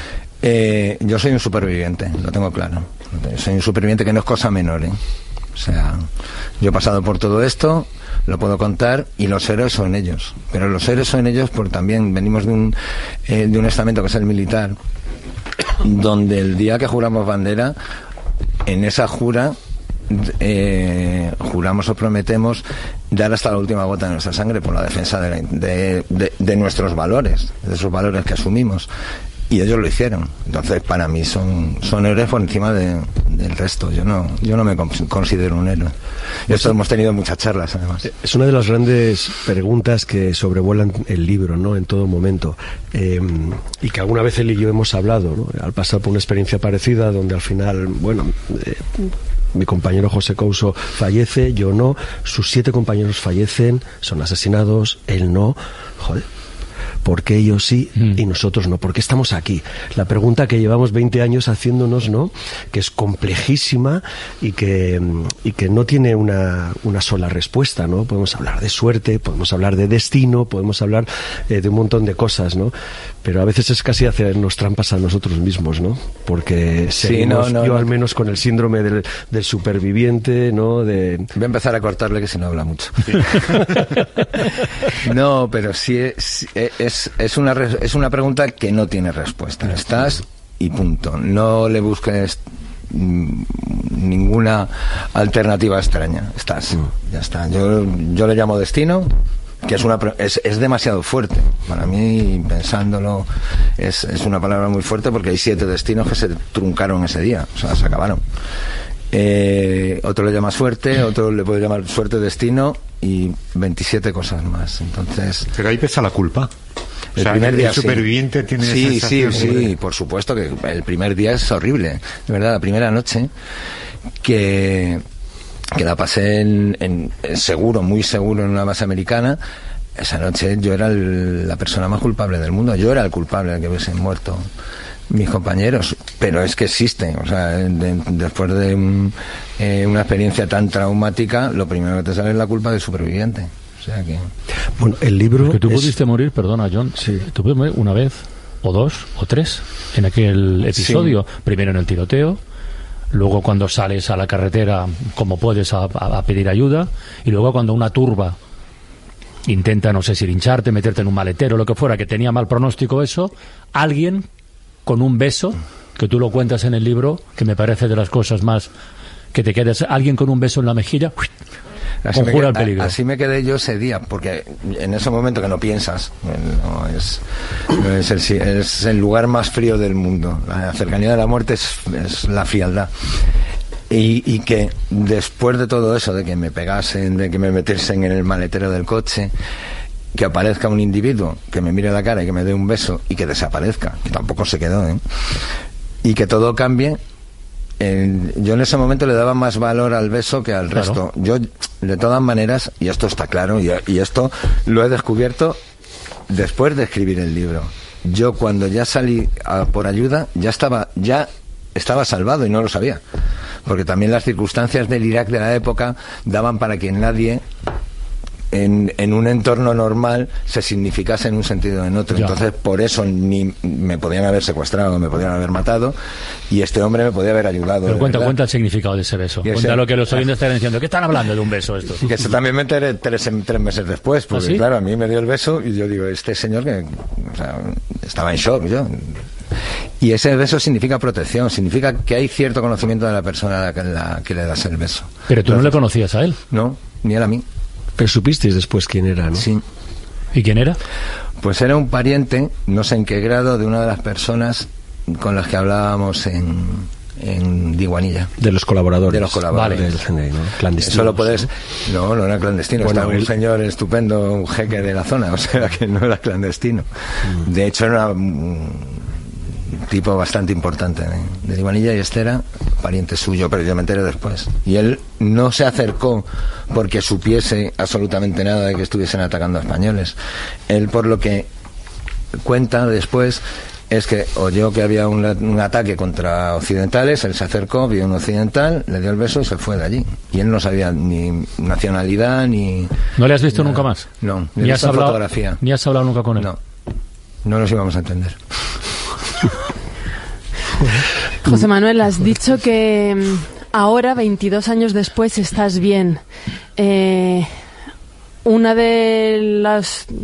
Yo soy un superviviente, lo tengo claro. Soy un superviviente, que no es cosa menor, ¿eh? O sea, yo he pasado por todo esto, lo puedo contar, y los héroes son ellos. Pero los héroes son ellos porque también venimos de un estamento que es el militar, donde el día que juramos bandera, en esa jura juramos o prometemos dar hasta la última gota de nuestra sangre por la defensa de nuestros valores, de esos valores que asumimos. Y ellos lo hicieron. Entonces, para mí son héroes por encima del resto. Yo no me considero un héroe. Y esto hemos tenido muchas charlas, además. Es una de las grandes preguntas que sobrevuelan el libro, ¿no?, en todo momento. Y que alguna vez él y yo hemos hablado, ¿no?, al pasar por una experiencia parecida, donde al final, mi compañero José Couso fallece, yo no, sus 7 compañeros fallecen, son asesinados, él no. Joder, ¿por qué ellos sí y nosotros no? ¿Por qué estamos aquí? La pregunta que llevamos 20 años haciéndonos, ¿no?, que es complejísima y que no tiene una sola respuesta, ¿no? Podemos hablar de suerte, podemos hablar de destino, podemos hablar de un montón de cosas, ¿no? Pero a veces es casi hacernos trampas a nosotros mismos, ¿no? Porque seguimos, yo al menos con el síndrome del superviviente, ¿no? Voy a empezar a cortarle, que si no habla mucho. Sí. No, pero sí es una pregunta que no tiene respuesta. Estás y punto. No le busques ninguna alternativa extraña. Estás, ya está. Yo le llamo destino, que es demasiado fuerte. Para mí, pensándolo, es una palabra muy fuerte, porque hay 7 destinos que se truncaron ese día, o sea, se acabaron. Otro le llama suerte, otro le puede llamar suerte, destino y 27 cosas más. Entonces, pero ahí pesa la culpa. El primer día, el superviviente tiene esa sensación. Sí, por supuesto que el primer día es horrible, de verdad. La primera noche que la pasé en seguro, muy seguro, en una base americana, esa noche yo era la persona más culpable del mundo. Yo era el culpable de que hubiesen muerto mis compañeros, pero es que existe, o sea, después de una experiencia tan traumática, lo primero que te sale es la culpa del superviviente. O sea que, bueno, el libro que tú pudiste morir, perdona, John, sí, tú pudiste morir una vez o 2 o 3 en aquel episodio. Sí. Primero en el tiroteo, luego cuando sales a la carretera como puedes a pedir ayuda, y luego cuando una turba intenta, no sé si lincharte, meterte en un maletero, lo que fuera, que tenía mal pronóstico eso, alguien con un beso, que tú lo cuentas en el libro, que me parece de las cosas más que te quedas, alguien con un beso en la mejilla, conjura el peligro. Así me quedé yo ese día, porque en ese momento que no piensas, es el lugar más frío del mundo. La cercanía de la muerte es la frialdad. Y que después de todo eso, de que me pegasen, de que me metiesen en el maletero del coche, que aparezca un individuo que me mire la cara y que me dé un beso y que desaparezca, que tampoco se quedó, y que todo cambie. Yo en ese momento le daba más valor al beso que al resto. Yo, de todas maneras, y esto está claro, y esto lo he descubierto después de escribir el libro. Yo cuando ya salí por ayuda, ya estaba salvado y no lo sabía. Porque también las circunstancias del Irak de la época daban para que nadie en un entorno normal se significase en un sentido o en otro. Entonces, por eso ni me podían haber secuestrado, me podían haber matado, y este hombre me podía haber ayudado. Pero cuenta el significado de ese beso. Cuenta lo que los oyentes están diciendo. ¿Qué están hablando de un beso estos? Que eso también me enteré 3 meses después, porque claro, a mí me dio el beso y yo digo, este señor que estaba en shock yo. Y ese beso significa protección, significa que hay cierto conocimiento de la persona a la que le das el beso. Pero tú no le conocías a él. No, ni él a mí. Pero supisteis después quién era, ¿no? Sí. ¿Y quién era? Pues era un pariente, no sé en qué grado, de una de las personas con las que hablábamos en Diguanilla. De los colaboradores. De los colaboradores. Del CNI, ¿no? Clandestinos. Eso lo puedes... No era clandestino. Bueno, estaba un señor estupendo, un jeque de la zona, o sea que no era clandestino. De hecho era un tipo bastante importante de Diguanilla, y este era pariente suyo, pero yo me enteré después. Y él no se acercó porque supiese absolutamente nada de que estuviesen atacando a españoles. Él, por lo que cuenta después, es que oyó que había un ataque contra occidentales, él se acercó, vio un occidental, le dio el beso y se fue de allí. Y él no sabía ni nacionalidad ni... ¿No le has visto nunca más? No, ni has hablado, fotografía. ¿Ni has hablado nunca con él? No nos íbamos a entender. José Manuel, has dicho que ahora, 22 años después, estás bien. Una de las